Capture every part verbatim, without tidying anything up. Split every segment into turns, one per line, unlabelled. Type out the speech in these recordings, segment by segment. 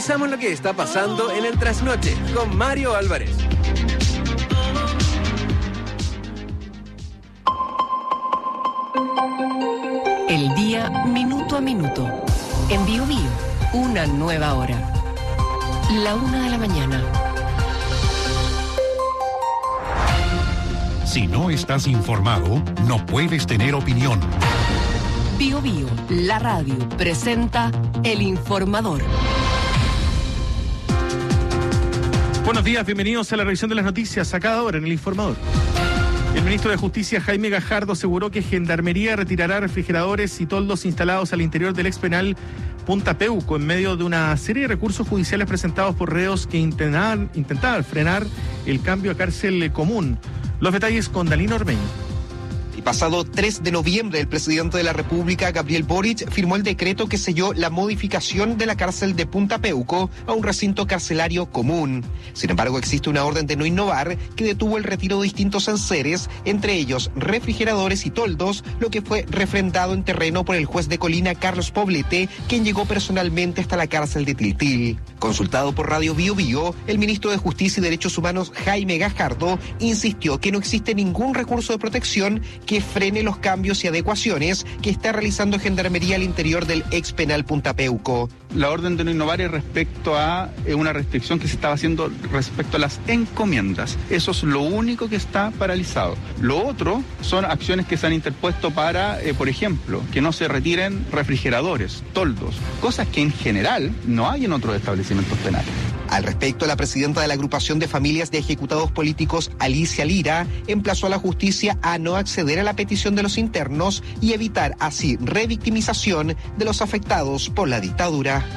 Revisamos lo que está pasando en el Trasnoche con Mario Álvarez.
El día minuto a minuto. En Bio Bio, una nueva hora. La una de la mañana.
Si no estás informado, no puedes tener opinión.
Bio Bio, la radio, presenta El Informador.
Buenos días, bienvenidos a la revisión de las noticias a cada hora en El Informador. El ministro de Justicia, Jaime Gajardo, aseguró que Gendarmería retirará refrigeradores y toldos instalados al interior del ex penal Punta Peuco en medio de una serie de recursos judiciales presentados por reos que intentaban, intentaban frenar el cambio a cárcel común. Los detalles con Dalino Ormeño.
El pasado tres de noviembre, el presidente de la República, Gabriel Boric, firmó el decreto que selló la modificación de la cárcel de Punta Peuco a un recinto carcelario común. Sin embargo, existe una orden de no innovar que detuvo el retiro de distintos enseres, entre ellos refrigeradores y toldos, lo que fue refrendado en terreno por el juez de Colina, Carlos Poblete, quien llegó personalmente hasta la cárcel de Tiltil. Consultado por Radio Bio Bio, el ministro de Justicia y Derechos Humanos, Jaime Gajardo, insistió que no existe ningún recurso de protección que frene los cambios y adecuaciones que está realizando Gendarmería al interior del ex penal Punta Peuco.
La orden de no innovar es respecto a eh, una restricción que se estaba haciendo respecto a las encomiendas. Eso es lo único que está paralizado. Lo otro son acciones que se han interpuesto para, eh, por ejemplo, que no se retiren refrigeradores, toldos, cosas que en general no hay en otros establecimientos penales.
Al respecto, la presidenta de la Agrupación de Familias de Ejecutados Políticos, Alicia Lira, emplazó a la justicia a no acceder a la petición de los internos y evitar así revictimización de los afectados por la dictadura.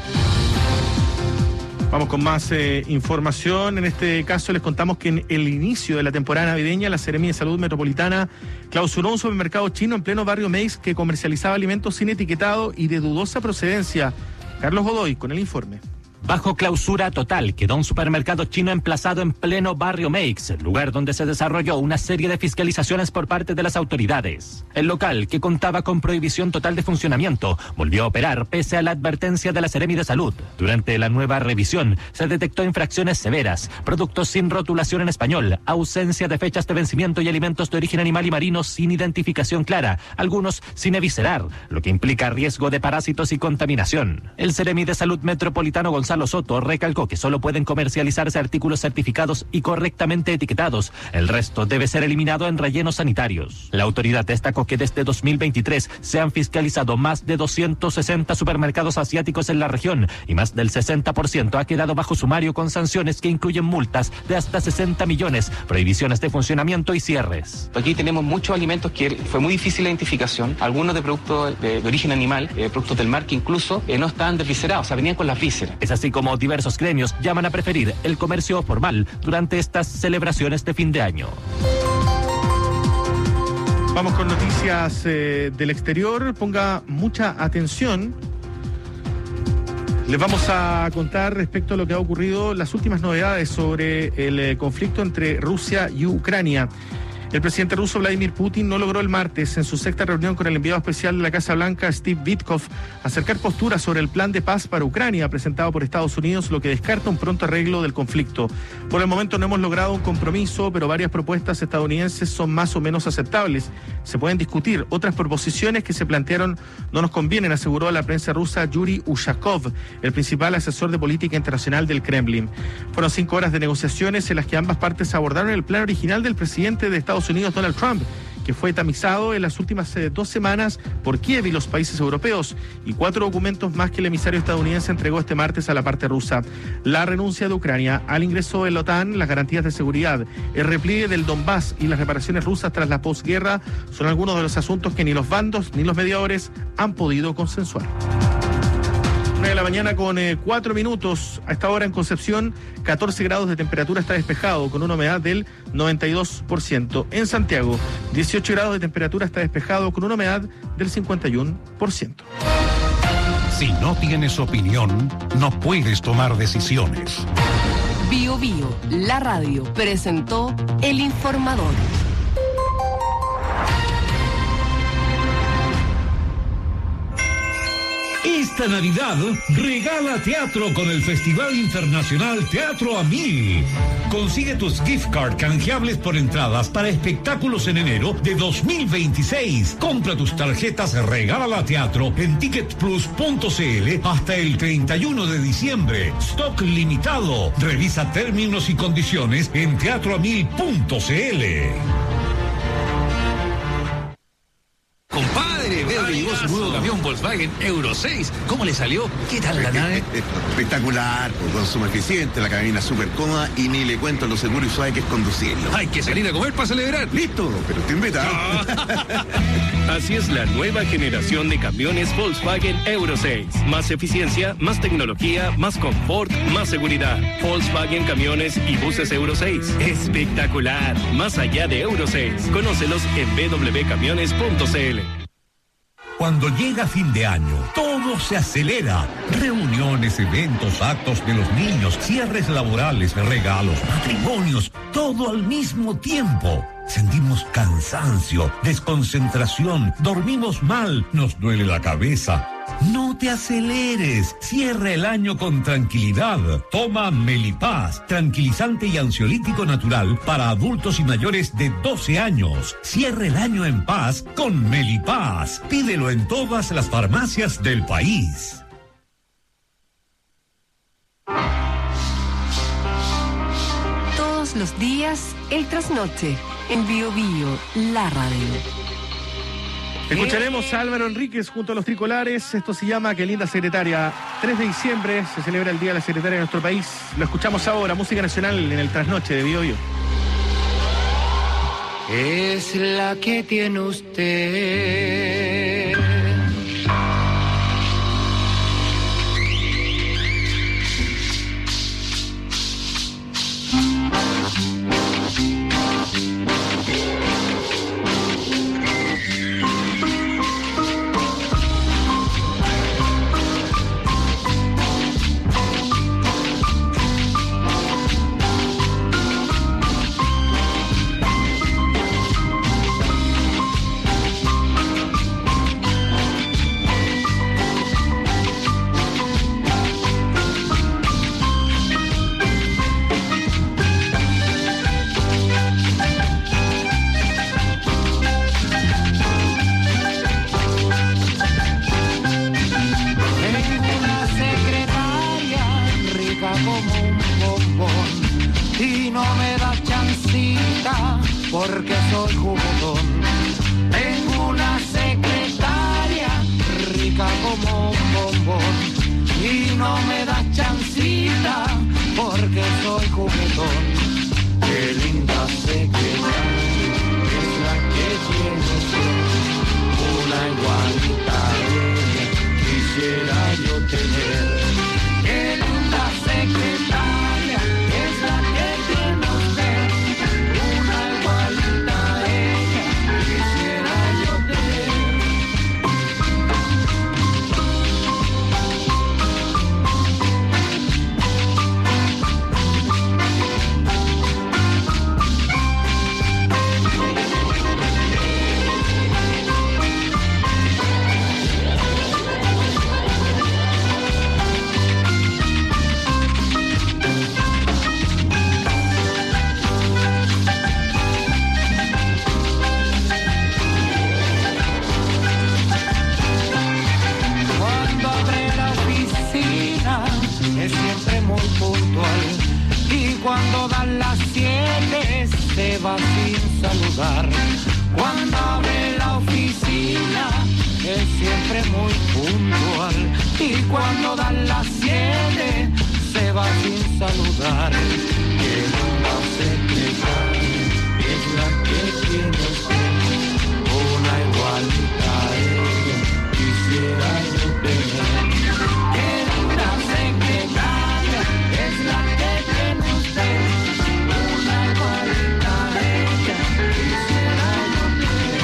Vamos con más eh, información. En este caso les contamos que en el inicio de la temporada navideña, la Seremi de Salud Metropolitana clausuró un supermercado chino en pleno barrio Meix que comercializaba alimentos sin etiquetado y de dudosa procedencia. Carlos Godoy con el informe.
Bajo clausura total quedó un supermercado chino emplazado en pleno barrio Meix, lugar donde se desarrolló una serie de fiscalizaciones por parte de las autoridades. El local, que contaba con prohibición total de funcionamiento, volvió a operar pese a la advertencia de la Seremi de Salud. Durante la nueva revisión se detectó infracciones severas, productos sin rotulación en español, ausencia de fechas de vencimiento y alimentos de origen animal y marino sin identificación clara, algunos sin eviscerar, lo que implica riesgo de parásitos y contaminación. El Seremi de Salud Metropolitano Gonzalo Soto recalcó que solo pueden comercializarse artículos certificados y correctamente etiquetados. El resto debe ser eliminado en rellenos sanitarios. La autoridad destacó que desde dos mil veintitrés se han fiscalizado más de doscientos sesenta supermercados asiáticos en la región y más del sesenta por ciento ha quedado bajo sumario con sanciones que incluyen multas de hasta sesenta millones, prohibiciones de funcionamiento y cierres.
Aquí tenemos muchos alimentos que fue muy difícil la identificación, algunos de productos de, de origen animal, eh, productos del mar que incluso eh, no estaban desviscerados, o sea, venían con las vísceras.
Es así como diversos gremios llaman a preferir el comercio formal durante estas celebraciones de fin de año.
Vamos con noticias eh, del exterior. Ponga mucha atención. Les vamos a contar respecto a lo que ha ocurrido, las últimas novedades sobre el eh, conflicto entre Rusia y Ucrania. El presidente ruso Vladimir Putin no logró el martes, en su sexta reunión con el enviado especial de la Casa Blanca, Steve Witkoff, acercar posturas sobre el plan de paz para Ucrania presentado por Estados Unidos, lo que descarta un pronto arreglo del conflicto. Por el momento no hemos logrado un compromiso, pero varias propuestas estadounidenses son más o menos aceptables. Se pueden discutir. Otras proposiciones que se plantearon no nos convienen, aseguró a la prensa rusa Yuri Ushakov, el principal asesor de política internacional del Kremlin. Fueron cinco horas de negociaciones en las que ambas partes abordaron el plan original del presidente de Estados Unidos, Donald Trump, que fue tamizado en las últimas eh, dos semanas por Kiev y los países europeos, y cuatro documentos más que el emisario estadounidense entregó este martes a la parte rusa. La renuncia de Ucrania al ingreso en la OTAN, las garantías de seguridad, el repliegue del Donbass y las reparaciones rusas tras la posguerra son algunos de los asuntos que ni los bandos ni los mediadores han podido consensuar. Una de la mañana con eh, cuatro minutos. A esta hora en Concepción, catorce grados de temperatura, está despejado con una humedad del noventa y dos por ciento. En Santiago, dieciocho grados de temperatura, está despejado con una humedad del cincuenta y uno por ciento.
Si no tienes opinión, no puedes tomar decisiones.
Bio Bio, la radio, presentó El Informador.
Esta Navidad, regala teatro con el Festival Internacional Teatro a Mil. Consigue tus gift card canjeables por entradas para espectáculos en enero de dos mil veintiséis. Compra tus tarjetas Regala Teatro en ticket plus punto c l hasta el treinta y uno de diciembre. Stock limitado. Revisa términos y condiciones en teatro a mil punto c l.
Compadre, veo que llegó su nuevo camión Volkswagen Euro seis. ¿Cómo le salió? ¿Qué tal la nave?
Espectacular, con consumo eficiente, la cabina súper cómoda y ni le cuento lo seguro y suave que es conducirlo.
Hay que salir a comer para celebrar.
Listo, pero te invita.
Así es la nueva generación de camiones Volkswagen Euro seis. Más eficiencia, más tecnología, más confort, más seguridad. Volkswagen Camiones y Buses Euro seis. Espectacular. Más allá de Euro seis. Conócelos en w w w punto camiones punto c l.
Cuando llega fin de año, todo se acelera. Reuniones, eventos, actos de los niños, cierres laborales, regalos, matrimonios, todo al mismo tiempo. Sentimos cansancio, desconcentración, dormimos mal, nos duele la cabeza. No te aceleres, cierra el año con tranquilidad. Toma Melipaz, tranquilizante y ansiolítico natural para adultos y mayores de doce años. Cierra el año en paz con Melipaz. Pídelo en todas las farmacias del país.
Todos los días, el trasnoche, en Bio Bio, la radio.
Escucharemos a Álvaro Enríquez junto a los tricolares. Esto se llama Qué linda secretaria. tres de diciembre se celebra el Día de la Secretaria de nuestro país. Lo escuchamos ahora, música nacional en el trasnoche de Bio Bio.
Es la que tiene usted.
Porque soy juguetón. Tengo una secretaria rica como un bombón y no me da chancita porque soy juguetón. Qué linda secretaria es la que tiene usted, una igualita a ella quisiera yo tener. Qué linda secretaria es la que tiene usted. Cuando dan las siete se va sin saludar. Cuando abre la oficina es siempre muy puntual. Y cuando dan las siete se va sin saludar. Que la secretaria es la que tiene usted, una igualita a ella quisiera yo tener. Que la secretaria es la que tiene usted, una igualita a ella quisiera yo tener.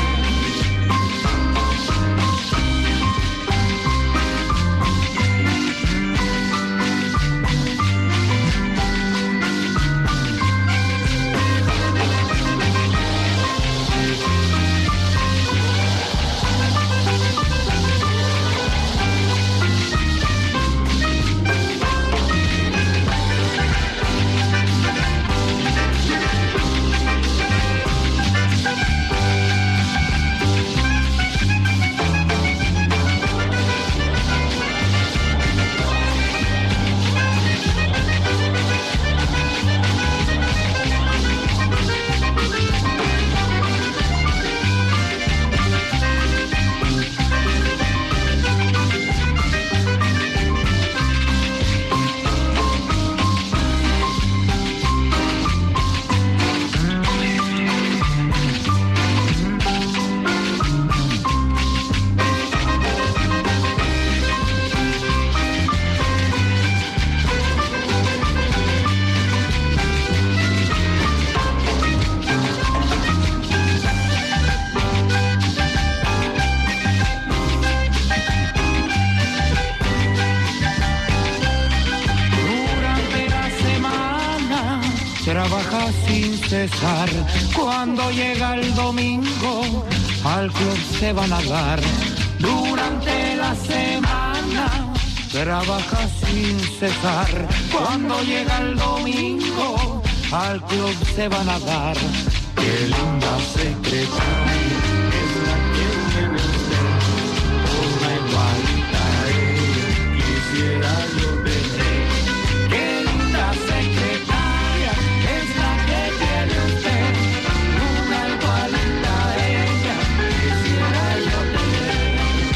trabaja sin cesar. Cuando llega el domingo, al club se van a dar. Durante la semana, trabaja sin cesar. Cuando llega el domingo, al club se van a dar. Qué linda secretaria es la que tiene usted. Una igualita ella quisiera yo tener. Qué linda secretaria es la que tiene usted. Una igualita ella quisiera yo tener.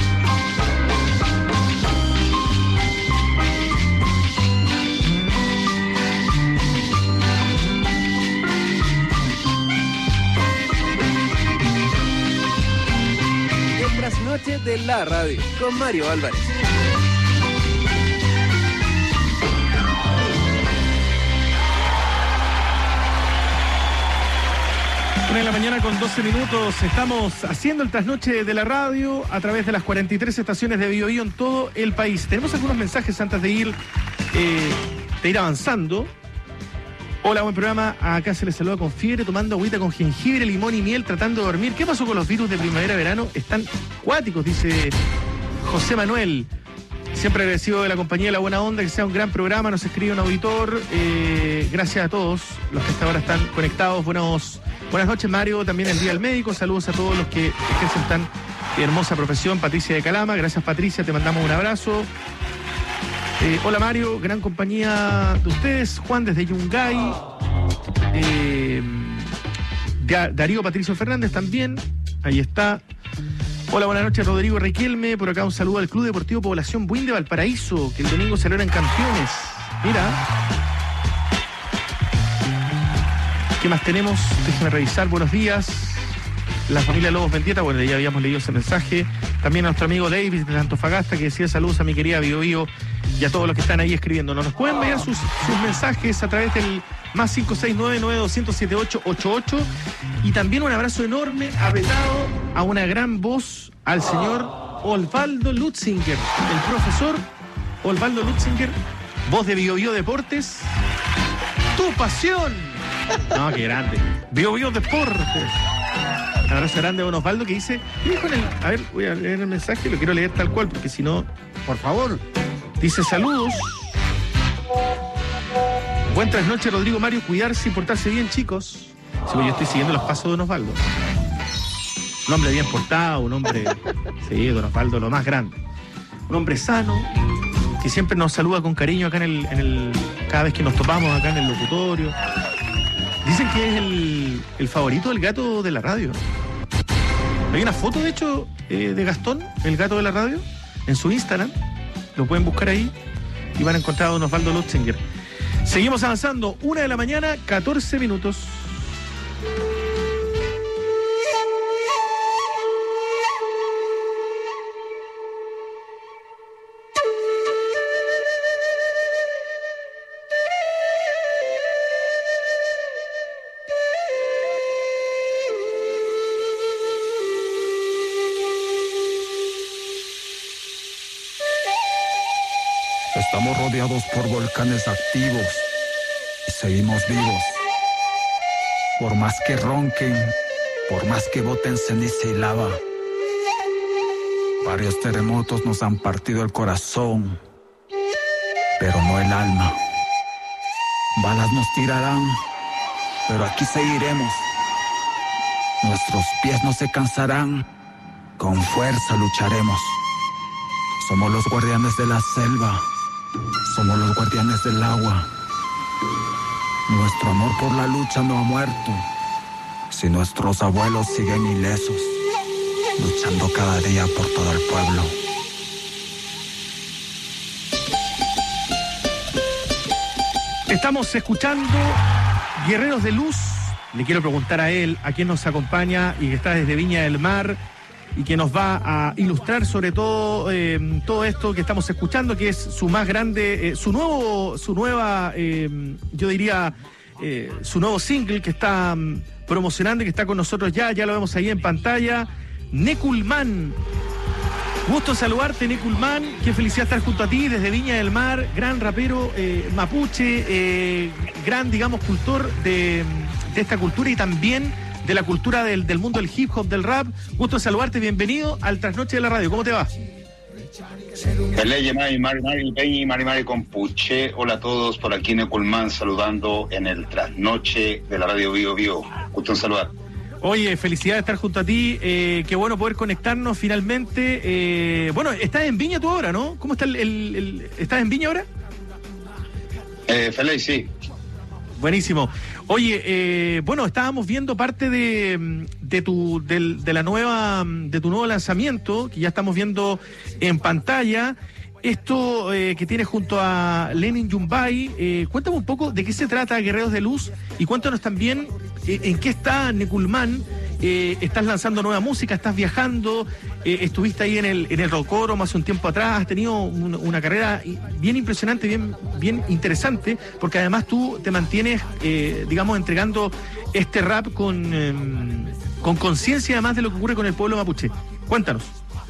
Noches de la radio con Mario Álvarez.
Una de la mañana con doce minutos, estamos haciendo el trasnoche de la radio a través de las cuarenta y tres estaciones de Bio Bio en todo el país. Tenemos algunos mensajes antes de ir, eh, de ir avanzando. Hola, buen programa. Acá se les saluda con fiebre, tomando agüita con jengibre, limón y miel, tratando de dormir. ¿Qué pasó con los virus de primavera-verano? Están cuáticos, dice José Manuel. Siempre agradecido de la compañía de La Buena Onda, que sea un gran programa. Nos escribe un auditor. Eh, gracias a todos los que hasta ahora están conectados. Buenos, buenas noches, Mario. También el Día del Médico. Saludos a todos los que ejercen tan hermosa profesión. Patricia de Calama. Gracias, Patricia. Te mandamos un abrazo. Eh, hola Mario, gran compañía de ustedes. Juan desde Yungay. Eh, Darío Patricio Fernández también. Ahí está. Hola, buenas noches, Rodrigo Riquelme. Por acá un saludo al Club Deportivo Población Buin de Valparaíso, que el domingo celebran campeones. Mira. ¿Qué más tenemos? Déjenme revisar. Buenos días. La familia Lobos Mendieta, bueno, ya habíamos leído ese mensaje. También a nuestro amigo David de Antofagasta, que decía saludos a mi querida Bio Bio y a todos los que están ahí escribiendo. Nos pueden enviar sus, sus mensajes a través del más cinco seis nueve, nueve dos cero siete ocho ocho ocho. Y también un abrazo enorme, apretado, a una gran voz, al señor Osvaldo Lutzinger, el profesor Osvaldo Lutzinger, voz de Bio Bio Deportes. ¡Tu pasión! No, qué grande. Bio Bio Deportes. Un abrazo grande a don Osvaldo, que dice, ¿qué dijo en el? A ver, voy a leer el mensaje, lo quiero leer tal cual, porque si no, por favor. Dice, saludos. Buen trasnoche, Rodrigo, Mario, cuidarse y portarse bien, chicos. Sí, pues yo estoy siguiendo los pasos de don Osvaldo. Un hombre bien portado, un hombre, sí, don Osvaldo, lo más grande. Un hombre sano, que siempre nos saluda con cariño acá en el, en el, cada vez que nos topamos acá en el locutorio. Dicen que es el, el favorito del gato de la radio. Hay una foto, de hecho, eh, de Gastón, el gato de la radio, en su Instagram. Lo pueden buscar ahí y van a encontrar a don Osvaldo Lutzinger. Seguimos avanzando. Una de la mañana, catorce minutos.
Estamos rodeados por volcanes activos y seguimos vivos. Por más que ronquen, por más que boten ceniza y lava, varios terremotos nos han partido el corazón, pero no el alma. Balas nos tirarán, pero aquí seguiremos. Nuestros pies no se cansarán, con fuerza lucharemos. Somos los guardianes de la selva. Somos los guardianes del agua. Nuestro amor por la lucha no ha muerto. Si nuestros abuelos siguen ilesos, luchando cada día por todo el pueblo.
Estamos escuchando Guerreros de Luz. Le quiero preguntar a él, a quien nos acompaña y que está desde Viña del Mar, y que nos va a ilustrar sobre todo eh, todo esto que estamos escuchando, que es su más grande, eh, su nuevo, su nueva, eh, yo diría, eh, su nuevo single que está um, promocionando y que está con nosotros ya, ya lo vemos ahí en pantalla, Nekulman. Gusto saludarte, Neculman. Qué felicidad estar junto a ti desde Viña del Mar. Gran rapero eh, mapuche, eh, gran, digamos, cultor de, de esta cultura y también de la cultura del, del mundo del hip hop, del rap. Gusto saludarte, bienvenido al Trasnoche de la Radio. ¿Cómo te va?
Mari Mari Mari Peñi, Mari Mari Compuche. Hola a todos, por aquí Neculman saludando en el Trasnoche de la Radio Bio Bio. Gusto en saludar.
Oye, felicidad de estar junto a ti, eh, qué bueno poder conectarnos finalmente. Eh, bueno, estás en Viña tú ahora, ¿no? ¿Cómo está el, el, el estás en Viña ahora?
Eh, feliz, sí.
Buenísimo. Oye, eh, bueno, estábamos viendo parte de, de tu del, de la nueva de tu nuevo lanzamiento, que ya estamos viendo en pantalla. Esto eh, que tienes junto a Lenin Yumbay, eh, cuéntame un poco de qué se trata Guerreros de Luz y cuéntanos también eh, en qué está Neculman. Eh, estás lanzando nueva música, estás viajando, eh, estuviste ahí en el en el Rocódromo hace un tiempo atrás, has tenido un, una carrera bien impresionante, bien bien interesante, porque además tú te mantienes, eh, digamos, entregando este rap con eh, con conciencia además de lo que ocurre con el pueblo mapuche. Cuéntanos.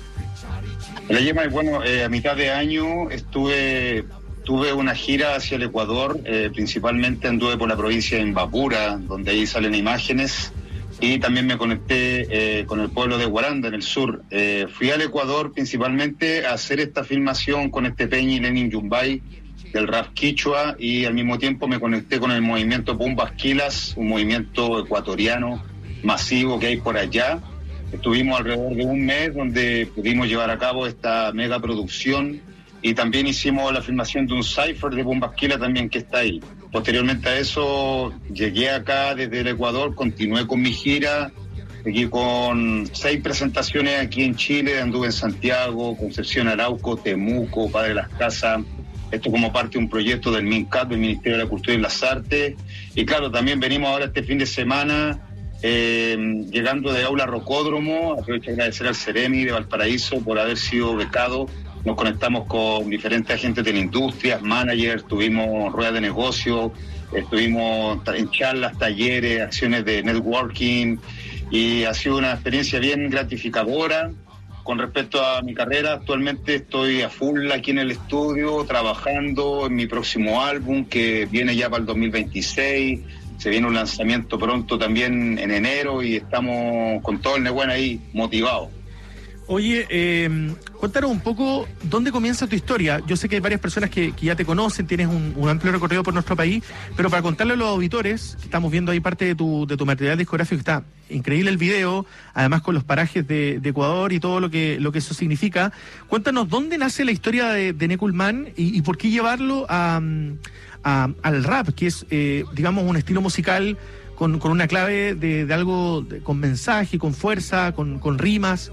La Yema, bueno, eh, a mitad de año estuve tuve una gira hacia el Ecuador, eh, principalmente anduve por la provincia de Imbabura, donde ahí salen imágenes, y también me conecté eh, con el pueblo de Guaranda, en el sur. Eh, fui al Ecuador principalmente a hacer esta filmación con este Peñi Lenin Yumbay del rap quichua, y al mismo tiempo me conecté con el movimiento Bumbas Quilas, un movimiento ecuatoriano masivo que hay por allá. Estuvimos alrededor de un mes donde pudimos llevar a cabo esta mega producción, y también hicimos la filmación de un cipher de Bombasquila también que está ahí. Posteriormente a eso llegué acá desde el Ecuador, continué con mi gira, seguí con seis presentaciones aquí en Chile, anduve en Santiago, Concepción, Arauco, Temuco, Padre Las Casas, esto como parte de un proyecto del MINCAT, del Ministerio de la Cultura y las Artes, y claro, también venimos ahora este fin de semana Eh, llegando de Aula Rocódromo. Aprovecho de agradecer al Ceremi de Valparaíso por haber sido becado. Nos conectamos con diferentes agentes de la industria, managers, tuvimos ruedas de negocio, estuvimos en charlas, talleres, acciones de networking, y ha sido una experiencia bien gratificadora. Con respecto a mi carrera, actualmente estoy a full aquí en el estudio, trabajando en mi próximo álbum que viene ya para el dos mil veintiséis. Se viene un lanzamiento pronto también en enero, y estamos con todo el Nehuen ahí motivados.
Oye, eh, cuéntanos un poco dónde comienza tu historia. Yo sé que hay varias personas que, que ya te conocen, tienes un, un amplio recorrido por nuestro país, pero para contarle a los auditores, que estamos viendo ahí parte de tu, de tu material discográfico, está increíble el video, además con los parajes de, de Ecuador y todo lo que, lo que eso significa. Cuéntanos dónde nace la historia de, de Neculman y, y por qué llevarlo a... A, al rap, que es, eh, digamos, un estilo musical con, con una clave de, de algo de, con mensaje, con fuerza, con, con rimas.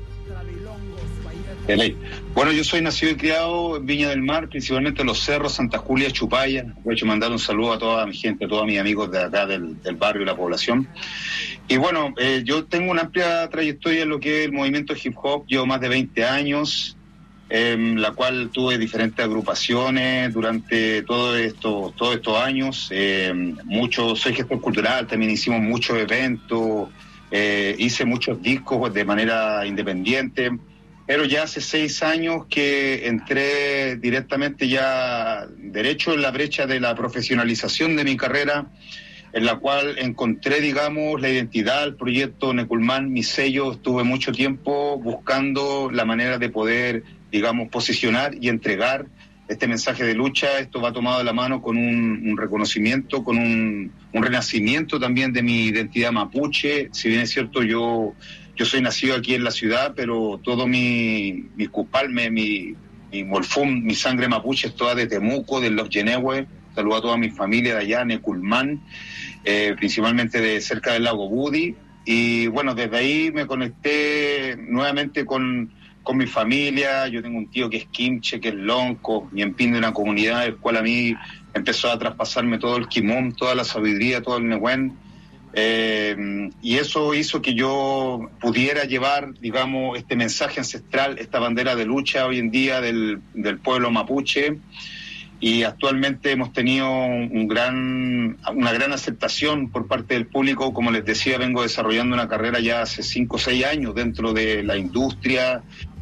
Bueno, yo soy nacido y criado en Viña del Mar, principalmente en los cerros, Santa Julia, Chupaya. Aprovecho de mandar un saludo a toda mi gente, a todos mis amigos de acá del, del barrio y la población. Y bueno, eh, yo tengo una amplia trayectoria en lo que es el movimiento hip hop, llevo más de veinte años, en la cual tuve diferentes agrupaciones durante todo esto, todos estos años. Eh, mucho, soy gestor cultural, también hicimos muchos eventos, eh, hice muchos discos de manera independiente, pero ya hace seis años que entré directamente ya derecho en la brecha de la profesionalización de mi carrera, en la cual encontré, digamos, la identidad, el proyecto Neculman, mi sello. Estuve mucho tiempo buscando la manera de poder, digamos, posicionar y entregar este mensaje de lucha. Esto va tomado de la mano con un, un reconocimiento, con un, un renacimiento también de mi identidad mapuche. Si bien es cierto, yo yo soy nacido aquí en la ciudad, pero todo mi, mi cupalme, mi, mi molfum, mi sangre mapuche es toda de Temuco, de los Yenehue. Saludo a toda mi familia de allá, Neculman, eh, principalmente de cerca del lago Budi. Y bueno, desde ahí me conecté nuevamente con con mi familia. Yo tengo un tío que es Quimche, que es Lonco, y en fin, de una comunidad del cual a mí empezó a traspasarme todo el quimón, toda la sabiduría, todo el Nehuen, eh, y eso hizo que yo pudiera llevar, digamos, este mensaje ancestral, esta bandera de lucha hoy en día del, del pueblo mapuche. Y actualmente hemos tenido un gran, una gran aceptación por parte del público. Como les decía, vengo desarrollando una carrera ya hace cinco o seis años dentro de la industria,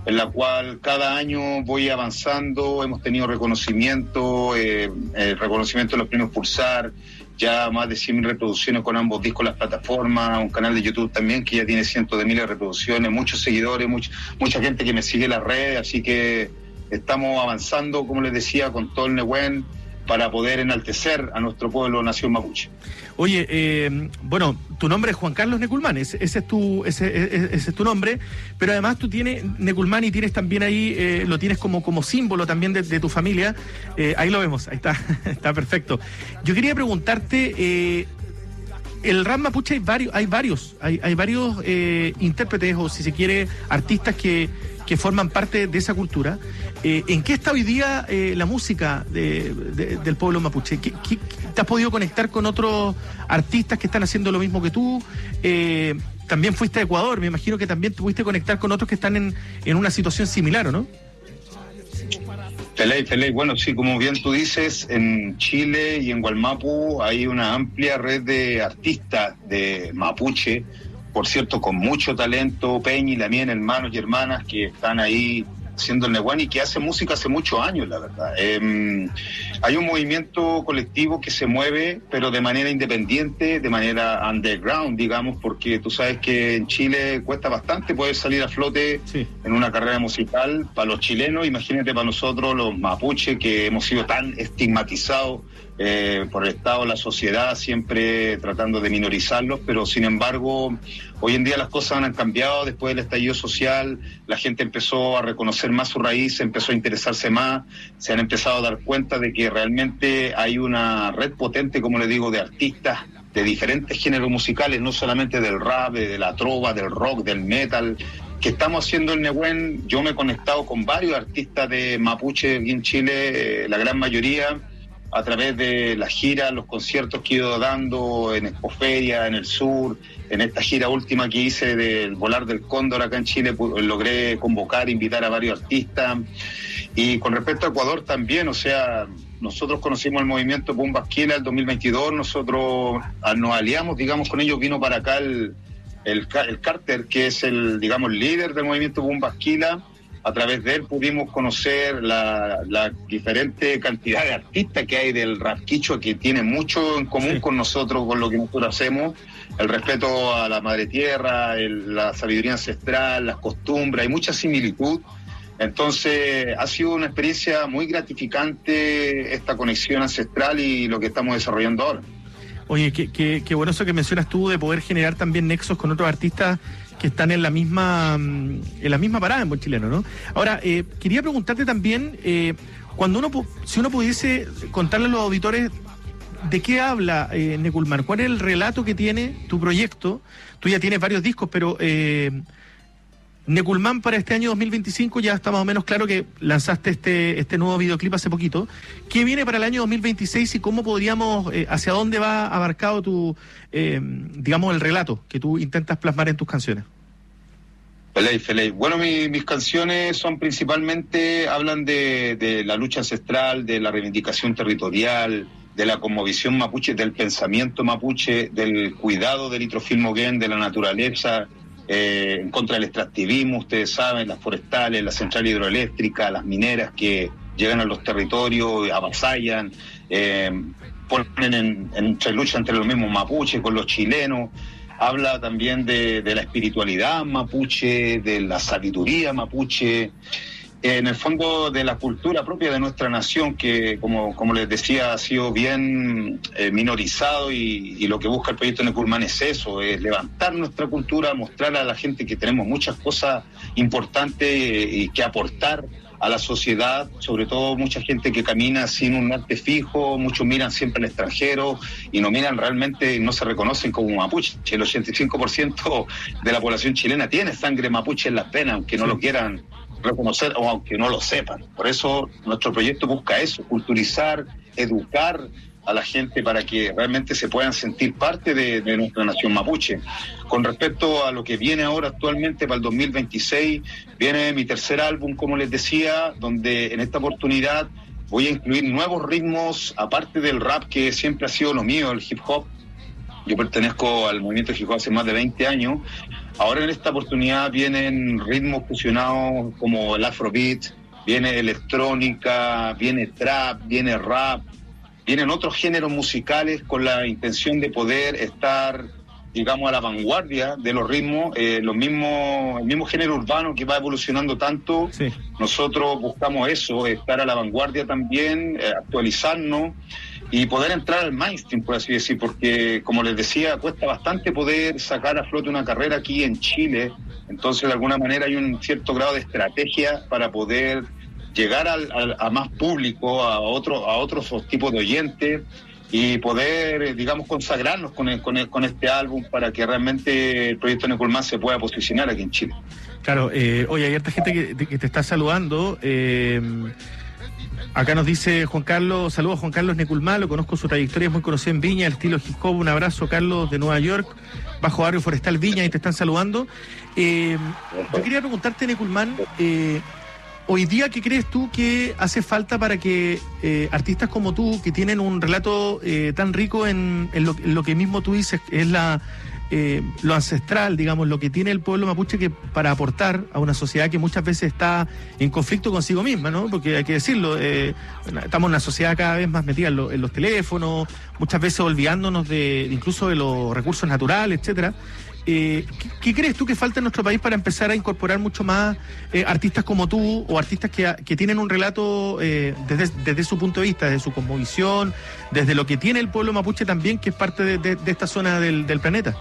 en la cual cada año voy avanzando, hemos tenido reconocimiento, eh, eh, reconocimiento de los premios Pulsar, ya más de cien mil reproducciones con ambos discos en las plataformas, un canal de YouTube también que ya tiene cientos de miles de reproducciones, muchos seguidores, much, mucha gente que me sigue en las redes, así que estamos avanzando, como les decía, con todo el Nehuen para poder enaltecer a nuestro pueblo nación mapuche.
Oye, eh, bueno, tu nombre es Juan Carlos Neculmán, ese, ese es tu ese, ese, ese es tu nombre, pero además tú tienes Neculmán y tienes también ahí, eh, lo tienes como, como símbolo también de, de tu familia, eh, ahí lo vemos, ahí está, está perfecto. Yo quería preguntarte, eh, el rap mapuche hay varios, hay varios, hay, hay varios eh, intérpretes o si se quiere, artistas que, que forman parte de esa cultura. Eh, ¿En qué está hoy día eh, la música de, de, del pueblo mapuche? ¿Qué, qué, ¿Te has podido conectar con otros artistas que están haciendo lo mismo que tú? Eh, también fuiste a Ecuador, me imagino que también te pudiste conectar con otros que están en, en una situación similar, ¿o no?
Feley, Feley, bueno, sí, como bien tú dices, en Chile y en Gualmapu hay una amplia red de artistas de mapuche, por cierto, con mucho talento, Peñi, Lamien, hermanos y hermanas que están ahí haciendo el Nehuen y que hace música hace muchos años, la verdad. Eh, hay un movimiento colectivo que se mueve, pero de manera independiente, de manera underground, digamos, porque tú sabes que en Chile cuesta bastante poder salir a flote sí. en una carrera musical. Para los chilenos, imagínate para nosotros, los mapuches, que hemos sido tan estigmatizados Eh, por el Estado, la sociedad, siempre tratando de minorizarlos, pero sin embargo, hoy en día las cosas han cambiado después del estallido social, la gente empezó a reconocer más su raíz, empezó a interesarse más, se han empezado a dar cuenta de que realmente hay una red potente, como le digo, de artistas de diferentes géneros musicales, no solamente del rap, de la trova, del rock, del metal, que estamos haciendo el Nehuen. Yo me he conectado con varios artistas de mapuche aquí en Chile, eh, la gran mayoría, a través de las giras, los conciertos que he ido dando en Expoferia, en el sur, en esta gira última que hice del Volar del Cóndor acá en Chile, logré convocar, invitar a varios artistas. Y con respecto a Ecuador también, o sea, nosotros conocimos el movimiento Boom Basquila el dos mil veintidós, nosotros nos aliamos, digamos, con ellos, vino para acá el, el, el Carter, que es el, digamos, líder del movimiento Boom Basquila. A través de él pudimos conocer la, la diferente cantidad de artistas que hay del rap quichua, que tiene mucho en común sí. con nosotros, con lo que nosotros hacemos, el respeto a la madre tierra, el, la sabiduría ancestral, las costumbres, hay mucha similitud. Entonces ha sido una experiencia muy gratificante esta conexión ancestral y lo que estamos desarrollando ahora.
Oye, qué, qué, qué bueno eso que mencionas tú de poder generar también nexos con otros artistas que están en la misma en la misma parada en buen chileno, ¿no? Ahora, eh, quería preguntarte también, eh, cuando uno si uno pudiese contarle a los auditores de qué habla eh, Neculmán, cuál es el relato que tiene tu proyecto. Tú ya tienes varios discos, pero eh, Neculmán para este año dos mil veinticinco ya está más o menos claro que lanzaste este este nuevo videoclip hace poquito. ¿Qué viene para el año dos mil veintiséis y cómo podríamos, eh, hacia dónde va abarcado tu, eh, digamos, el relato que tú intentas plasmar en tus canciones?
Feley, Feley. Bueno, mi, mis canciones son principalmente, hablan de, de la lucha ancestral, de la reivindicación territorial, de la cosmovisión mapuche, del pensamiento mapuche, del cuidado del Itrofil Moguén, de la naturaleza, eh, en contra del extractivismo, ustedes saben, las forestales, la central hidroeléctrica, las mineras que llegan a los territorios, avasallan, eh, ponen en, en entre lucha entre los mismos mapuches con los chilenos. Habla también de, de la espiritualidad mapuche, de la sabiduría mapuche, en el fondo de la cultura propia de nuestra nación, que como, como les decía, ha sido bien eh, minorizado y, y lo que busca el proyecto Neculmán es eso, es levantar nuestra cultura, mostrar a la gente que tenemos muchas cosas importantes eh, y que aportar a la sociedad, sobre todo mucha gente que camina sin un norte fijo, muchos miran siempre al extranjero y no miran realmente, no se reconocen como mapuche. El ochenta y cinco por ciento de la población chilena tiene sangre mapuche en las venas, aunque no sí. lo quieran reconocer o aunque no lo sepan. Por eso nuestro proyecto busca eso, culturizar, educar a la gente para que realmente se puedan sentir parte de, de nuestra nación mapuche. Con respecto a lo que viene ahora actualmente para el dos mil veintiséis, viene mi tercer álbum, como les decía, donde en esta oportunidad voy a incluir nuevos ritmos, aparte del rap, que siempre ha sido lo mío, el hip hop. Yo pertenezco al movimiento hip hop hace más de veinte años. Ahora en esta oportunidad vienen ritmos fusionados como el afrobeat, viene electrónica, viene trap, viene rap, vienen otros géneros musicales con la intención de poder estar, digamos, a la vanguardia de los ritmos, eh, los mismos, el mismo género urbano que va evolucionando tanto. Sí. Nosotros buscamos eso, estar a la vanguardia también, eh, actualizarnos y poder entrar al mainstream, por así decir, porque, como les decía, cuesta bastante poder sacar a flote una carrera aquí en Chile. Entonces, de alguna manera hay un cierto grado de estrategia para poder llegar al, al, a más público, a otro, a otros tipos de oyentes, y poder, digamos, consagrarnos con, el, con, el, con este álbum para que realmente el proyecto Neculmán se pueda posicionar aquí en Chile.
Claro, eh, oye, hay harta gente que, que te está saludando. Eh, acá nos dice Juan Carlos, saludos Juan Carlos Neculmán, lo conozco, su trayectoria es muy conocida en Viña, el estilo hip hop. Un abrazo, Carlos, de Nueva York, Bajo Barrio Forestal Viña, y te están saludando. Eh, yo quería preguntarte, Neculmán, eh, hoy día, ¿qué crees tú que hace falta para que eh, artistas como tú, que tienen un relato eh, tan rico en, en, lo, en lo que mismo tú dices, es la eh, lo ancestral, digamos, lo que tiene el pueblo mapuche que para aportar a una sociedad que muchas veces está en conflicto consigo misma, ¿no? Porque hay que decirlo, eh, estamos en una sociedad cada vez más metida en, lo, en los teléfonos, muchas veces olvidándonos de incluso de los recursos naturales, etcétera. Eh, ¿qué, ¿Qué crees tú que falta en nuestro país para empezar a incorporar mucho más eh, artistas como tú, o artistas que, que tienen un relato eh, desde, desde su punto de vista, desde su cosmovisión, desde lo que tiene el pueblo mapuche también, que es parte de, de, de esta zona del, del planeta?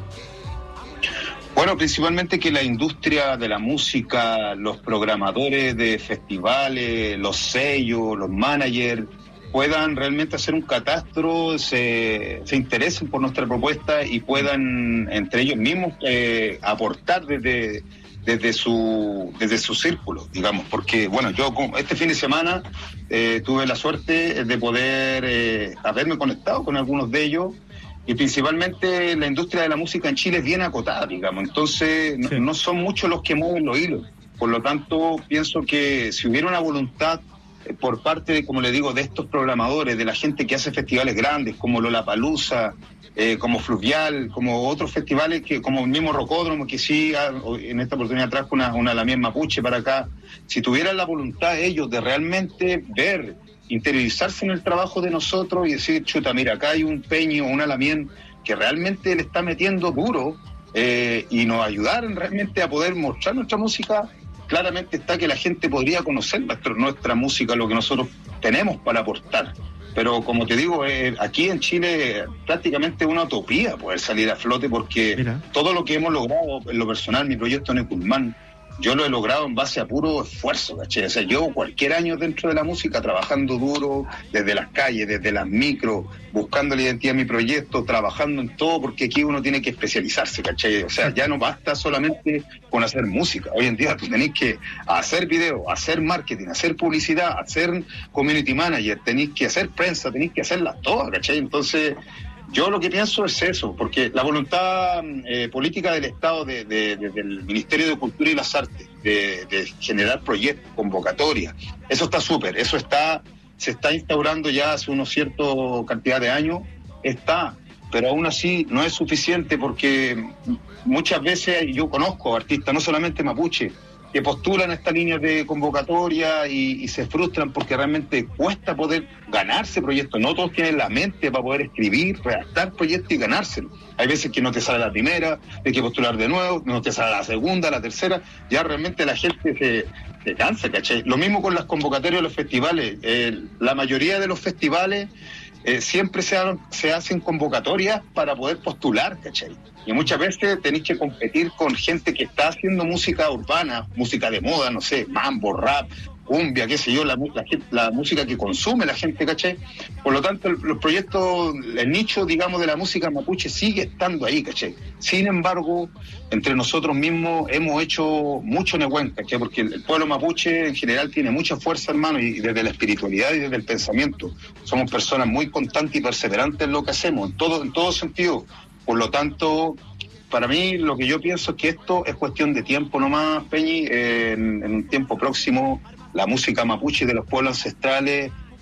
Bueno, principalmente que la industria de la música, los programadores de festivales, los sellos, los managers, puedan realmente hacer un catastro, se, se interesen por nuestra propuesta y puedan entre ellos mismos eh, aportar desde, desde su desde su círculo, digamos, porque bueno, yo este fin de semana eh, tuve la suerte de poder eh, haberme conectado con algunos de ellos, y principalmente la industria de la música en Chile es bien acotada, digamos, entonces sí. no, no son muchos los que mueven los hilos, por lo tanto pienso que si hubiera una voluntad por parte, de, como le digo, de estos programadores, de la gente que hace festivales grandes como Lollapalooza, eh, como Fluvial, como otros festivales, que como el mismo Rocódromo, que sí, en esta oportunidad trajo una, una Lamien Mapuche para acá, si tuvieran la voluntad ellos de realmente ver, interiorizarse en el trabajo de nosotros y decir, chuta, mira, acá hay un Peño, una Lamien que realmente le está metiendo duro, eh, y nos ayudaron realmente a poder mostrar nuestra música, claramente está que la gente podría conocer nuestra, nuestra música, lo que nosotros tenemos para aportar. Pero como te digo, eh, aquí en Chile prácticamente es una utopía poder salir a flote, porque Mira. todo lo que hemos logrado en lo personal, mi proyecto Neculmán, yo lo he logrado en base a puro esfuerzo, ¿cachai? O sea, yo cualquier año dentro de la música, trabajando duro, desde las calles, desde las micros, buscando la identidad de mi proyecto, trabajando en todo, porque aquí uno tiene que especializarse, ¿cachai? O sea, ya no basta solamente con hacer música. Hoy en día tú tenés que hacer video, hacer marketing, hacer publicidad, hacer community manager, tenés que hacer prensa, tenés que hacerlas todas, ¿cachai? Entonces, yo lo que pienso es eso, porque la voluntad eh, política del Estado, de, de, de, del Ministerio de Cultura y las Artes, de, de generar proyectos, convocatorias, eso está súper, eso está, se está instaurando ya hace una cierta cantidad de años, está, pero aún así no es suficiente, porque muchas veces yo conozco artistas, no solamente mapuche, que postulan esta línea de convocatoria y, y se frustran porque realmente cuesta poder ganarse proyectos. No todos tienen la mente para poder escribir, redactar proyectos y ganárselo. Hay veces que no te sale la primera, hay que postular de nuevo, no te sale la segunda, la tercera, ya realmente la gente se, se cansa, ¿cachai? Lo mismo con las convocatorias de los festivales. Eh, la mayoría de los festivales eh, siempre se, ha, se hacen convocatorias para poder postular, ¿cachai? Y muchas veces tenéis que competir con gente que está haciendo música urbana, música de moda, no sé, mambo, rap, cumbia, qué sé yo, la, la, la música que consume la gente, ¿cachai? Por lo tanto, el, los proyectos, el nicho, digamos, de la música mapuche sigue estando ahí, ¿cachai? Sin embargo, entre nosotros mismos hemos hecho mucho Nehuen, ¿cachai? Porque el, el pueblo mapuche en general tiene mucha fuerza, hermano, y, y desde la espiritualidad y desde el pensamiento. Somos personas muy constantes y perseverantes en lo que hacemos, en todo, en todo sentido. Por lo tanto, para mí lo que yo pienso es que esto es cuestión de tiempo nomás, Peñi. Eh, en, en un tiempo próximo la música mapuche de los pueblos ancestrales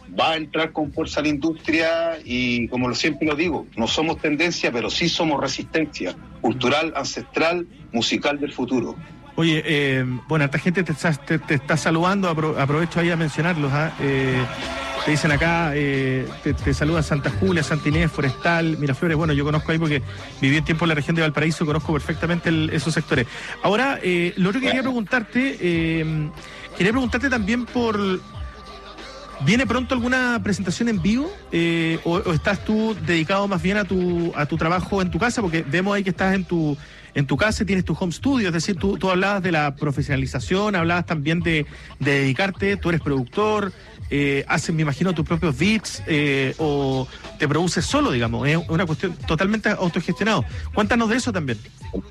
va a entrar con fuerza a la industria y, como lo siempre lo digo, no somos tendencia, pero sí somos resistencia cultural, ancestral, musical del futuro.
Oye, eh, bueno, esta gente te está, te, te está saludando, apro, aprovecho ahí a mencionarlos, ¿eh? Eh, te dicen acá, eh, te, te saluda Santa Julia, Santa Inés, Forestal, Miraflores. Bueno, yo conozco ahí porque viví un tiempo en la región de Valparaíso, conozco perfectamente el, esos sectores. Ahora, eh, lo otro que quería preguntarte, eh, quería preguntarte también por... ¿Viene pronto alguna presentación en vivo? Eh, o, ¿O estás tú dedicado más bien a tu a tu trabajo en tu casa? Porque vemos ahí que estás en tu en tu casa y tienes tu home studio, es decir, tú, tú hablabas de la profesionalización, hablabas también de, de dedicarte, tú eres productor, eh, haces, me imagino, tus propios beats, eh, o te produces solo, digamos, es una cuestión totalmente autogestionado. Cuéntanos de eso también.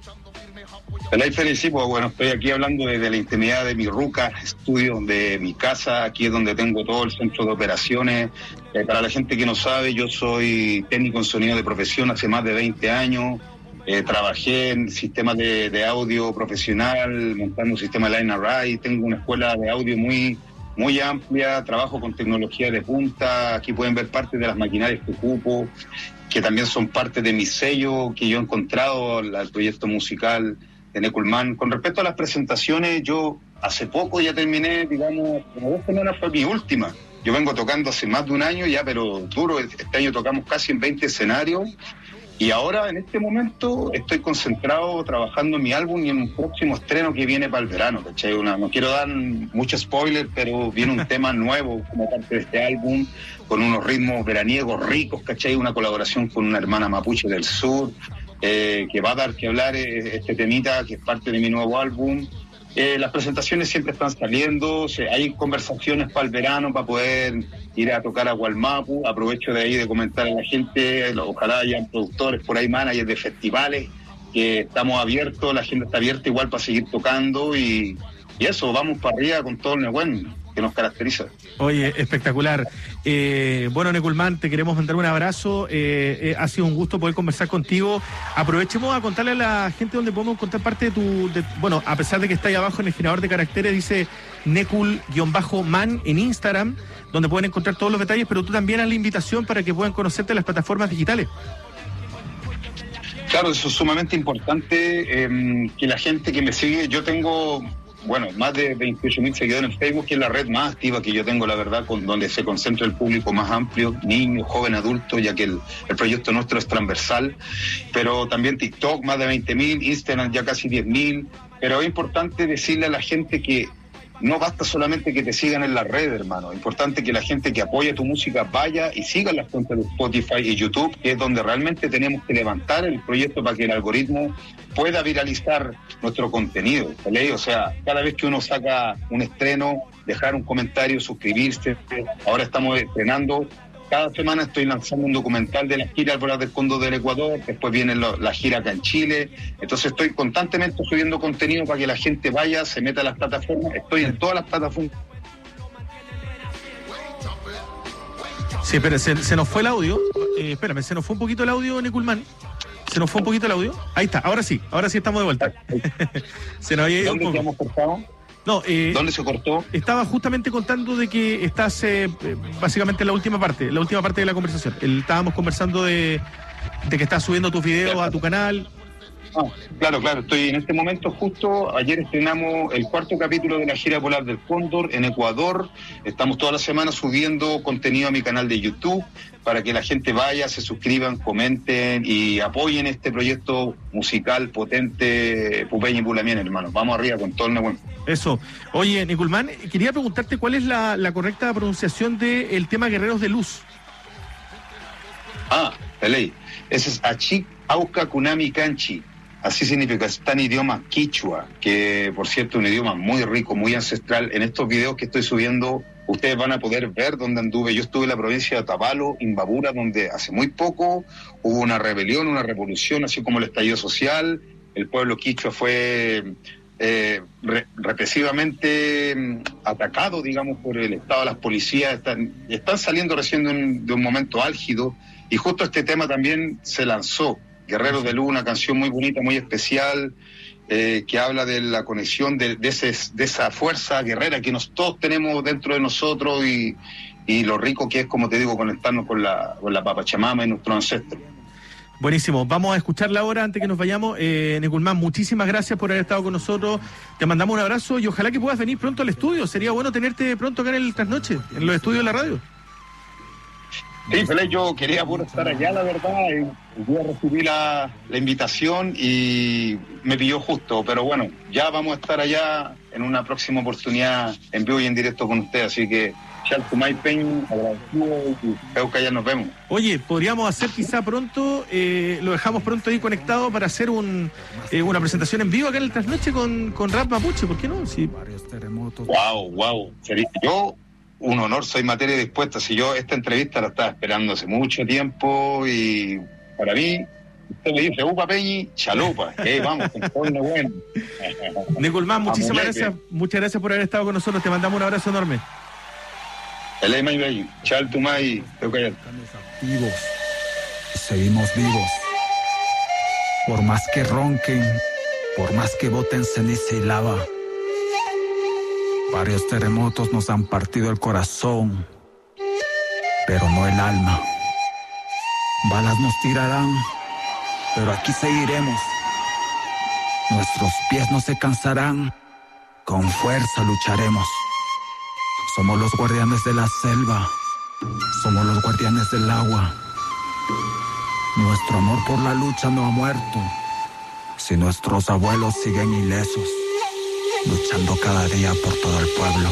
Hola, felicito. Bueno, estoy aquí hablando desde la intimidad de mi ruca, estudio de mi casa. Aquí es donde tengo todo el centro de operaciones. Eh, para la gente que no sabe, yo soy técnico en sonido de profesión hace más de veinte años. Eh, trabajé en sistemas de, de audio profesional, montando un sistema Line Array. Tengo una escuela de audio muy, muy amplia. Trabajo con tecnología de punta. Aquí pueden ver parte de las maquinarias que ocupo, que también son parte de mi sello que yo he encontrado al proyecto musical de Nekulman. Con respecto a las presentaciones, yo hace poco ya terminé, digamos, como dos semanas fue mi última. Yo vengo tocando hace más de un año ya, pero duro. Este año tocamos casi en veinte escenarios. Y ahora, en este momento, estoy concentrado trabajando en mi álbum y en un próximo estreno que viene para el verano, ¿cachai? Una, no quiero dar mucho spoiler, pero viene un tema nuevo como parte de este álbum, con unos ritmos veraniegos ricos, ¿cachai? Una colaboración con una hermana mapuche del sur, eh, que va a dar que hablar eh, este temita, que es parte de mi nuevo álbum. Eh, las presentaciones siempre están saliendo, se, hay conversaciones para el verano, para poder ir a tocar a Gualmapu. Aprovecho de ahí de comentar a la gente, ojalá hayan productores por ahí, managers de festivales, que estamos abiertos, la gente está abierta igual para seguir tocando, y, y eso, vamos para arriba con todo el Nehuen que nos caracteriza.
Oye, espectacular. Eh, bueno, Nekulman, te queremos mandar un abrazo. Eh, eh, ha sido un gusto poder conversar contigo. Aprovechemos a contarle a la gente donde podemos encontrar parte de tu... De, bueno, a pesar de que está ahí abajo en el generador de caracteres, dice Nekul-man en Instagram, donde pueden encontrar todos los detalles, pero tú también haz la invitación para que puedan conocerte en las plataformas digitales.
Claro, eso es sumamente importante, eh, que la gente que me sigue, yo tengo... bueno, más de veintiocho mil seguidores en Facebook, que es la red más activa que yo tengo, la verdad, con donde se concentra el público más amplio, niños, jóvenes, adultos, ya que el, el proyecto nuestro es transversal. Pero también TikTok, más de veinte mil, Instagram ya casi diez mil. Pero es importante decirle a la gente que no basta solamente que te sigan en la red, hermano. Es importante que la gente que apoya tu música vaya y siga las cuentas de Spotify y YouTube, que es donde realmente tenemos que levantar el proyecto para que el algoritmo pueda viralizar nuestro contenido, ¿vale? O sea, cada vez que uno saca un estreno, dejar un comentario, suscribirse. Ahora estamos estrenando. Cada semana estoy lanzando un documental de la gira Álvares del Fondo del Ecuador, después viene lo, la gira acá en Chile. Entonces estoy constantemente subiendo contenido para que la gente vaya, se meta a las plataformas. Estoy en todas las plataformas.
Sí, pero se, se nos fue el audio. Eh, espérame, se nos fue un poquito el audio, Nekulman. Se nos fue un poquito el audio. Ahí está, ahora sí, ahora sí estamos de vuelta. Se nos había ido un poco.
¿Dónde hemos cortado?
No, eh,
¿Dónde se cortó?
Estaba justamente contando de que estás eh, básicamente en la última parte, la última parte de la conversación. El, estábamos conversando de, de que estás subiendo tus videos claro. a tu canal.
Ah, claro, claro, estoy en este momento justo, ayer estrenamos el cuarto capítulo de la gira Polar del Cóndor en Ecuador. Estamos toda la semana subiendo contenido a mi canal de YouTube para que la gente vaya, se suscriban, comenten y apoyen este proyecto musical potente, Pupeña y Pulamien, hermano. Vamos arriba con todo el Nehuen.
Eso. Oye, Nekulman, quería preguntarte cuál es la, la correcta pronunciación del tema Guerreros de Luz.
Ah, de ley. Ese es Achik Auca Kunami Kanchi. Así significa, está en idioma quichua, que por cierto es un idioma muy rico, muy ancestral. En estos videos que estoy subiendo, ustedes van a poder ver dónde anduve. Yo estuve en la provincia de Otavalo, Imbabura, donde hace muy poco hubo una rebelión, una revolución, así como el estallido social. El pueblo quichua fue eh, re- represivamente mm, atacado, digamos, por el Estado. Las policías están, están saliendo recién de un, de un momento álgido, y justo este tema también se lanzó. Guerreros de Luz, una canción muy bonita, muy especial, eh, que habla de la conexión de, de, ese, de esa fuerza guerrera que nos, todos tenemos dentro de nosotros y, y lo rico que es, como te digo, conectarnos con la, con la Papachamama y nuestros ancestros.
Buenísimo, vamos a escucharla ahora antes que nos vayamos. Eh, Neculmán, muchísimas gracias por haber estado con nosotros, te mandamos un abrazo y ojalá que puedas venir pronto al estudio, sería bueno tenerte pronto acá en el Trasnoche, en los estudios de la radio.
Sí, Pelé, yo quería puro estar allá, la verdad, y voy a recibir la, la invitación y me pilló justo, pero bueno, ya vamos a estar allá en una próxima oportunidad en vivo y en directo con usted, así que Chaltumay Peña, agradecido y creo que allá nos vemos.
Oye, podríamos hacer quizá pronto, eh, lo dejamos pronto ahí conectado para hacer un eh, una presentación en vivo acá en el Trasnoche con, con Rap Mapuche, ¿por qué no? Sí.
Wow, wow, yo... un honor, soy materia dispuesta. Si yo esta entrevista la estaba esperando hace mucho tiempo y para mí, usted me dice, upa Peñi, chalupa, hey, vamos, con todo lo bueno.
Neculmán, muchísimas gracias, muchas gracias por haber estado con nosotros, te mandamos un abrazo enorme.
El Ema y Bello, Chal Tumay,
vivos, seguimos vivos. Por más que ronquen, por más que boten ceniza y lava. Varios terremotos nos han partido el corazón, pero no el alma. Balas nos tirarán, pero aquí seguiremos. Nuestros pies no se cansarán, con fuerza lucharemos. Somos los guardianes de la selva, somos los guardianes del agua. Nuestro amor por la lucha no ha muerto, si nuestros abuelos siguen ilesos, luchando cada día por todo el pueblo.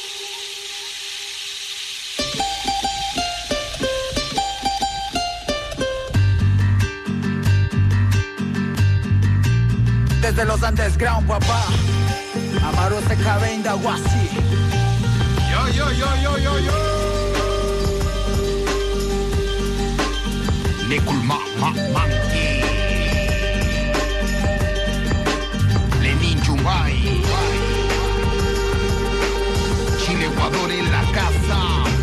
Desde los underground, papá, Amaro se cabe en Daguasi. Yo, yo, yo, yo, yo, yo.
Neculmán, ma, manqui. Lenin Chumbay. Chile, Ecuador en la casa.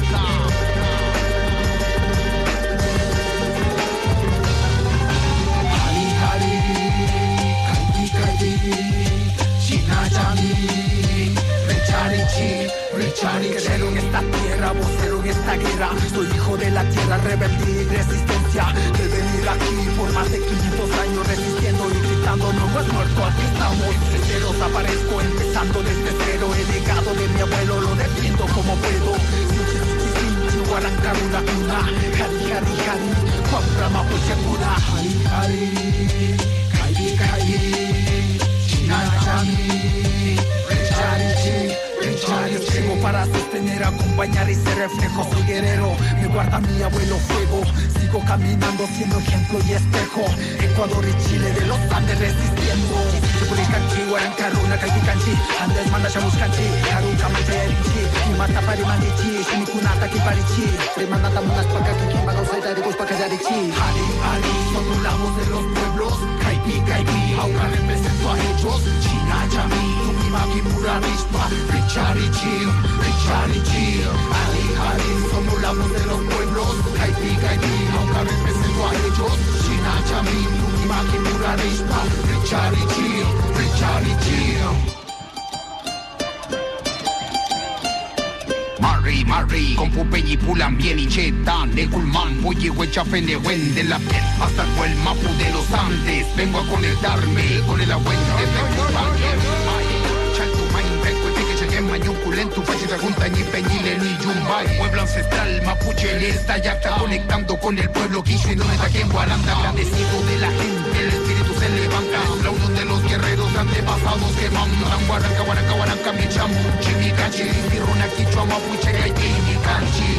Hari, hari, kaiti, kaiti, Chinachami, Recharichi. Guerrero en esta tierra, vocero en esta guerra. Soy hijo de la tierra, rebeldía y resistencia. De venir aquí por más de quinientos años resistiendo y gritando, no hemos muerto, aquí estamos. Desceros aparezco empezando desde cero. El legado de mi abuelo lo defiendo como puedo. Sinchi, sinchi, sinchi, guarancaruna, cuna. Jari, jari, jari, cuapra, mapuche, cuna. Jari, jari, caí, caí, chinachami, recharichi. Llego para sostener, acompañar y ser reflejo. Soy guerrero, me guarda mi abuelo fuego. Sigo caminando siendo ejemplo y espejo. Ecuador y Chile de los Andes resistiendo. Chipulicanchi, Guarancaruna, Calpicanchi, Andes, Manda, Chamuscanchi, Carunca, Mancherinchi, Imata, Parimandichi, Shimikunata, Kiparichi, Primanata, Munas, Pacaki, Kimbaga, Usaita, Ricus, Pacayarichi. Hari, Hari, somos la voz de los pueblos. Caipi, Caipi, ahora represento a ellos. Chinachami, Tumimaki, Murarispa, Richarichi, Richarichi, Ali, Ali, somos la voz de los pueblos. Caipi, Caipi, ahora represento a ellos. Chinachami, Tumimaki, Murarispa, Richarichi, Richarichi. Mari, Mari, con Pupeñi, Pulan, bien y Cheta, Neculmán, Puyi, Huechafene, de la piel, hasta el Mapu de los Andes. Vengo a conectarme con el abuelo de Pupan, Mañuculento, Fachita, Junta, ni Peñile, ni Yumbay. Pueblo ancestral, Mapuche, le está ya está conectando con el pueblo Quiche, donde está aquí en Guaranda. Agradecido de la gente, el espíritu se levanta. La unión de los guerreros antepasados que mandan. Guaranca, Guaranca, Guaranca, Michamu, Chimicachi, Tirona, Quichua, Mapuche, Gaiti, Micanchi.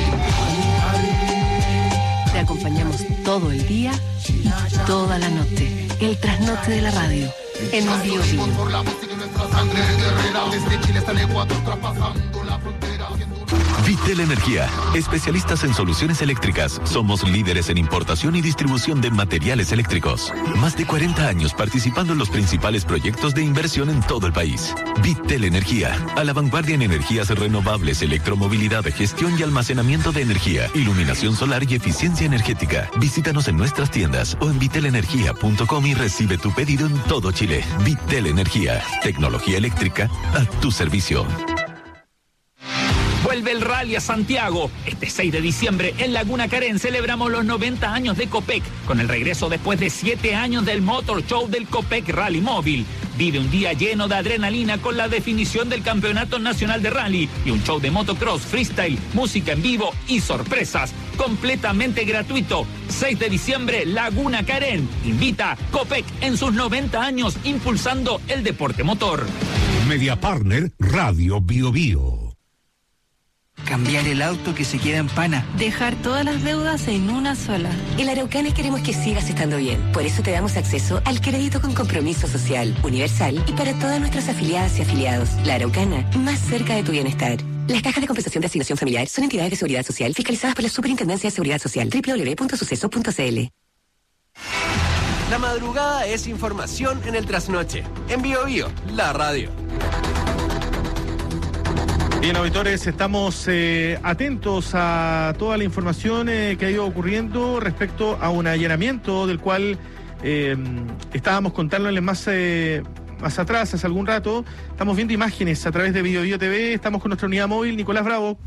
Te acompañamos todo el día y toda la noche. El trasnoche de la radio. En Bio Bio.
Desde Chile hasta el Ecuador, traspasando la frontera.
Vitel Energía, especialistas en soluciones eléctricas. Somos líderes en importación y distribución de materiales eléctricos. Más de cuarenta años participando en los principales proyectos de inversión en todo el país. Vitel Energía, a la vanguardia en energías renovables, electromovilidad, gestión y almacenamiento de energía, iluminación solar y eficiencia energética. Visítanos en nuestras tiendas o en vitel energía punto com y recibe tu pedido en todo Chile. Vitel Energía, tecnología eléctrica a tu servicio.
Vuelve el Rally a Santiago. Este seis de diciembre en Laguna Carén celebramos los noventa años de Copec, con el regreso después de siete años del Motor Show del Copec Rally Móvil. Vive un día lleno de adrenalina con la definición del Campeonato Nacional de Rally y un show de motocross, freestyle, música en vivo y sorpresas. Completamente gratuito. seis de diciembre, Laguna Carén. Invita Copec en sus noventa años impulsando el deporte motor.
Media Partner Radio Bio Bio.
Cambiar el auto que se queda en pana.
Dejar todas las deudas en una sola.
En Araucanas queremos que sigas estando bien. Por eso te damos acceso al crédito con compromiso social, universal y para todas nuestras afiliadas y afiliados. La Araucana, más cerca de tu bienestar. Las cajas de compensación de asignación familiar son entidades de seguridad social fiscalizadas por la Superintendencia de Seguridad Social. doble u doble u doble u punto suceso punto c l.
La madrugada es información en el trasnoche. En Bio Bio, la radio.
Bien, auditores, estamos eh, atentos a toda la información eh, que ha ido ocurriendo respecto a un allanamiento del cual eh, estábamos contándoles más, eh, más atrás, hace algún rato. Estamos viendo imágenes a través de Bio Bio T V. Estamos con nuestra unidad móvil, Nicolás Bravo.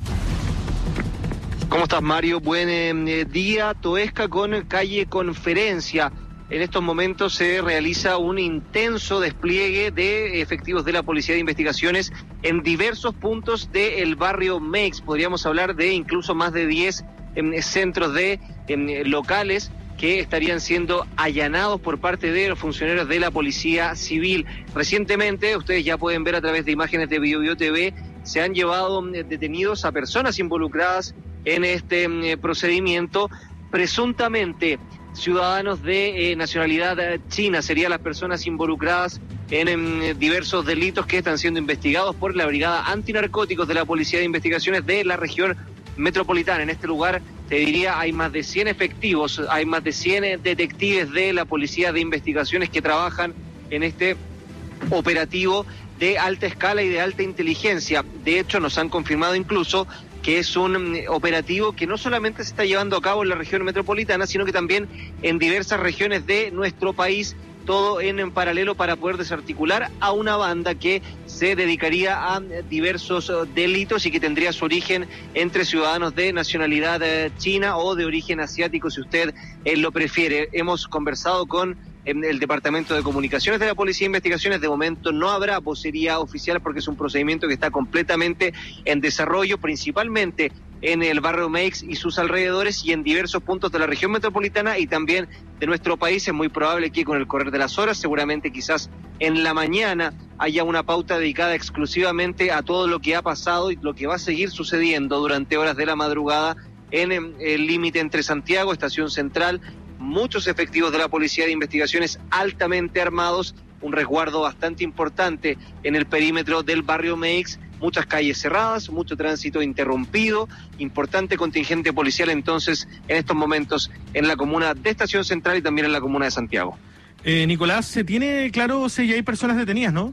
¿Cómo estás, Mario? Buen eh, día. Toesca con calle Conferencia. En estos momentos se realiza un intenso despliegue de efectivos de la Policía de Investigaciones en diversos puntos del barrio Meix. Podríamos hablar de incluso más de diez eh, centros de eh, locales que estarían siendo allanados por parte de los funcionarios de la Policía Civil. Recientemente, ustedes ya pueden ver a través de imágenes de Bio Bio T V, se han llevado eh, detenidos a personas involucradas en este eh, procedimiento, presuntamente ciudadanos de eh, nacionalidad china. Serían las personas involucradas en, en diversos delitos que están siendo investigados por la Brigada Antinarcóticos de la Policía de Investigaciones de la región metropolitana. En este lugar, te diría, hay más de cien efectivos, hay más de cien detectives de la Policía de Investigaciones que trabajan en este operativo de alta escala y de alta inteligencia. De hecho, nos han confirmado incluso que es un operativo que no solamente se está llevando a cabo en la región metropolitana, sino que también en diversas regiones de nuestro país, todo en, en paralelo para poder desarticular a una banda que se dedicaría a diversos delitos y que tendría su origen entre ciudadanos de nacionalidad eh, china o de origen asiático, si usted eh, lo prefiere. Hemos conversado con en el Departamento de Comunicaciones de la Policía de Investigaciones. De momento no habrá vocería oficial porque es un procedimiento que está completamente en desarrollo, principalmente en el barrio Meix y sus alrededores y en diversos puntos de la región metropolitana y también de nuestro país. Es muy probable que con el correr de las horas, seguramente quizás en la mañana, haya una pauta dedicada exclusivamente a todo lo que ha pasado y lo que va a seguir sucediendo durante horas de la madrugada en el límite entre Santiago, Estación Central. Muchos efectivos de la Policía de Investigaciones altamente armados, un resguardo bastante importante en el perímetro del barrio Meix, muchas calles cerradas, mucho tránsito interrumpido, importante contingente policial entonces en estos momentos en la comuna de Estación Central y también en la comuna de Santiago.
Eh, Nicolás, se tiene claro si ya hay personas detenidas, ¿no?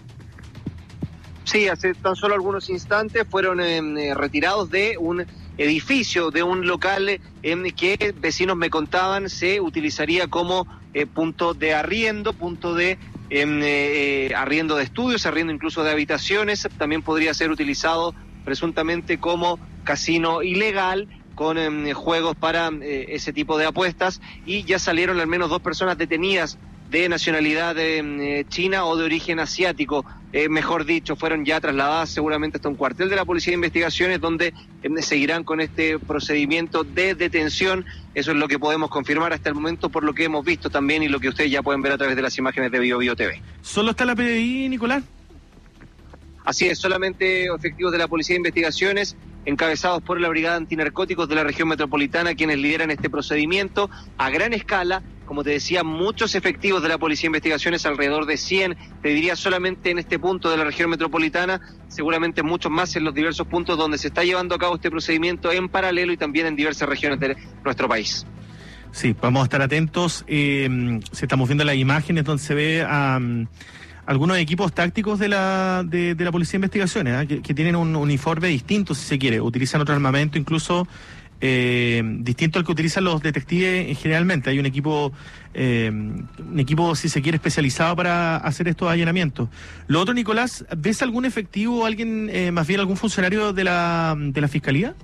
Sí, hace tan solo algunos instantes fueron eh, retirados de un edificio, de un local en que vecinos me contaban se utilizaría como eh, punto de arriendo, punto de eh, eh, arriendo de estudios, arriendo incluso de habitaciones. También podría ser utilizado presuntamente como casino ilegal con eh, juegos para eh, ese tipo de apuestas, y ya salieron al menos dos personas detenidas de nacionalidad eh, china o de origen asiático, eh, mejor dicho, fueron ya trasladadas seguramente hasta un cuartel de la Policía de Investigaciones donde eh, seguirán con este procedimiento de detención. Eso es lo que podemos confirmar hasta el momento por lo que hemos visto también y lo que ustedes ya pueden ver a través de las imágenes de Bio Bio T V.
¿Solo está la P D I, Nicolás?
Así es, solamente efectivos de la Policía de Investigaciones encabezados por la Brigada Antinarcóticos de la región metropolitana, quienes lideran este procedimiento a gran escala como te decía, muchos efectivos de la Policía de Investigaciones, alrededor de cien, te diría solamente en este punto de la región metropolitana, seguramente muchos más en los diversos puntos donde se está llevando a cabo este procedimiento en paralelo y también en diversas regiones de nuestro país.
Sí, vamos a estar atentos. Eh, si estamos viendo las imágenes donde se ve a um, algunos equipos tácticos de la de, de la Policía de Investigaciones, ¿eh? que, que tienen un uniforme distinto, si se quiere, utilizan otro armamento incluso eh, distinto al que utilizan los detectives generalmente. Hay un equipo, eh, un equipo, si se quiere, especializado para hacer estos allanamientos. Lo otro, Nicolás, ¿ves algún efectivo o alguien, eh, más bien algún funcionario de la, de la Fiscalía?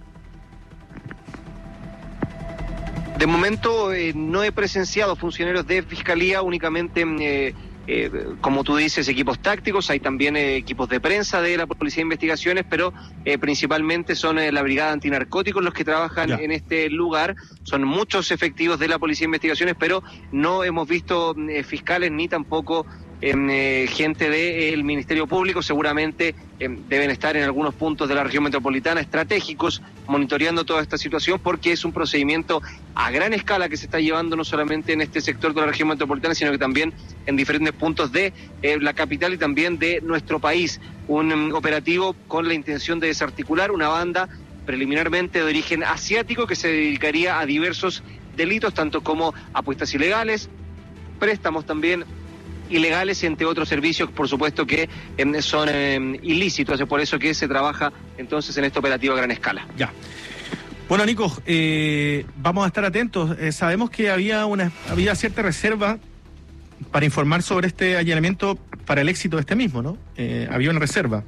De momento eh, no he presenciado funcionarios de Fiscalía, únicamente, eh, eh, como tú dices, equipos tácticos, hay también eh, equipos de prensa de la Policía de Investigaciones, pero eh, principalmente son eh, la Brigada Antinarcóticos los que trabajan ya en este lugar. Son muchos efectivos de la Policía de Investigaciones, pero no hemos visto eh, fiscales ni tampoco eh, gente del Ministerio Público. Seguramente eh, deben estar en algunos puntos de la región metropolitana estratégicos monitoreando toda esta situación, porque es un procedimiento a gran escala que se está llevando no solamente en este sector de la región metropolitana, sino que también en diferentes puntos de eh, la capital y también de nuestro país. Un um, operativo con la intención de desarticular una banda preliminarmente de origen asiático que se dedicaría a diversos delitos, tanto como apuestas ilegales, préstamos también ilegales, entre otros servicios, por supuesto, que eh, son eh, ilícitos. Es por eso que se trabaja entonces en este operativo a gran escala.
Ya. Bueno, Nico, eh, vamos a estar atentos. Eh, sabemos que había una había cierta reserva para informar sobre este allanamiento para el éxito de este mismo, ¿no? Eh, había una reserva.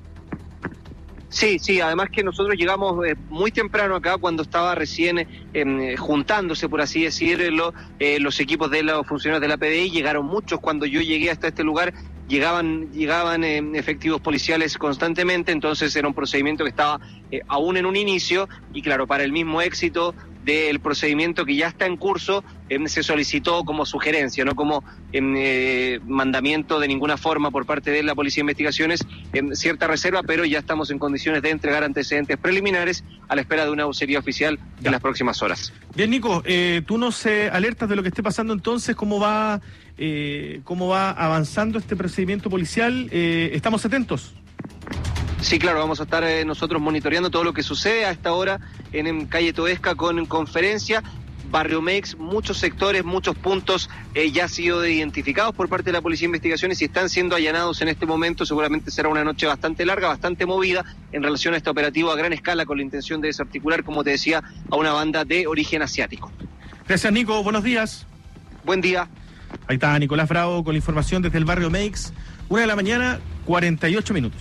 Sí, sí, además que nosotros llegamos eh, muy temprano acá, cuando estaba recién eh, juntándose, por así decirlo, eh, los equipos de los funcionarios de la P D I. Llegaron muchos cuando yo llegué hasta este lugar, llegaban llegaban eh, efectivos policiales constantemente, entonces era un procedimiento que estaba eh, aún en un inicio, y claro, para el mismo éxito del procedimiento que ya está en curso, eh, se solicitó como sugerencia, no como eh, mandamiento de ninguna forma por parte de la Policía de Investigaciones, eh, cierta reserva, pero ya estamos en condiciones de entregar antecedentes preliminares a la espera de una vocería oficial ya en las próximas horas.
Bien, Nico, eh, tú nos eh, alertas de lo que esté pasando entonces, cómo va, eh, cómo va avanzando este procedimiento policial. Eh, ¿estamos atentos?
Sí, claro, vamos a estar eh, nosotros monitoreando todo lo que sucede a esta hora en, en calle Toesca con conferencia. Barrio Meix, muchos sectores, muchos puntos eh, ya han sido identificados por parte de la Policía de Investigaciones y están siendo allanados en este momento. Seguramente será una noche bastante larga, bastante movida en relación a este operativo a gran escala con la intención de desarticular, como te decía, a una banda de origen asiático.
Gracias, Nico. Buenos días.
Buen día.
Ahí está Nicolás Bravo con la información desde el Barrio Meix. Una de la mañana, cuarenta y ocho minutos.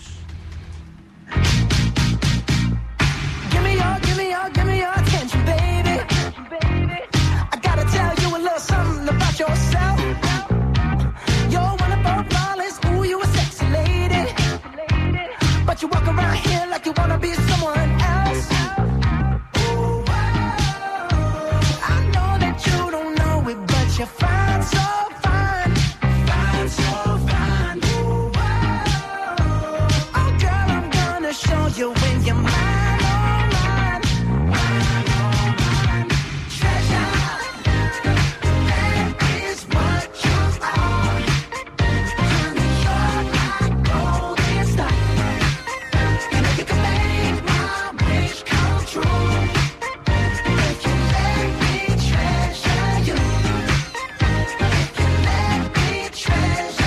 Give me your, give me your, give me your attention, baby. I gotta tell you a little something about yourself. You're one of our flawless, ooh, you a sexy lady. But you walk around here like you wanna be someone else. Ooh, I know that you don't know it, but you're fine, so fine, fine, so fine. Ooh, oh, girl, I'm gonna show you when you're mine.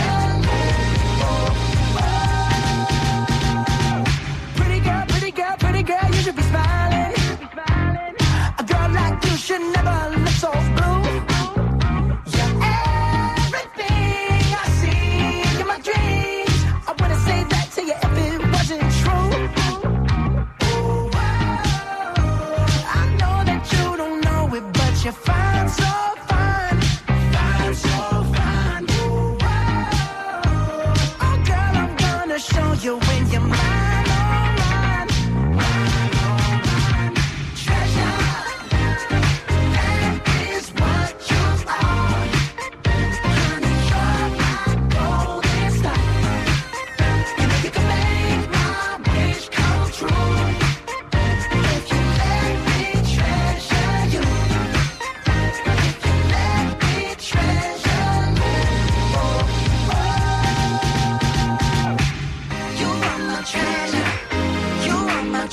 Pretty girl, pretty girl, pretty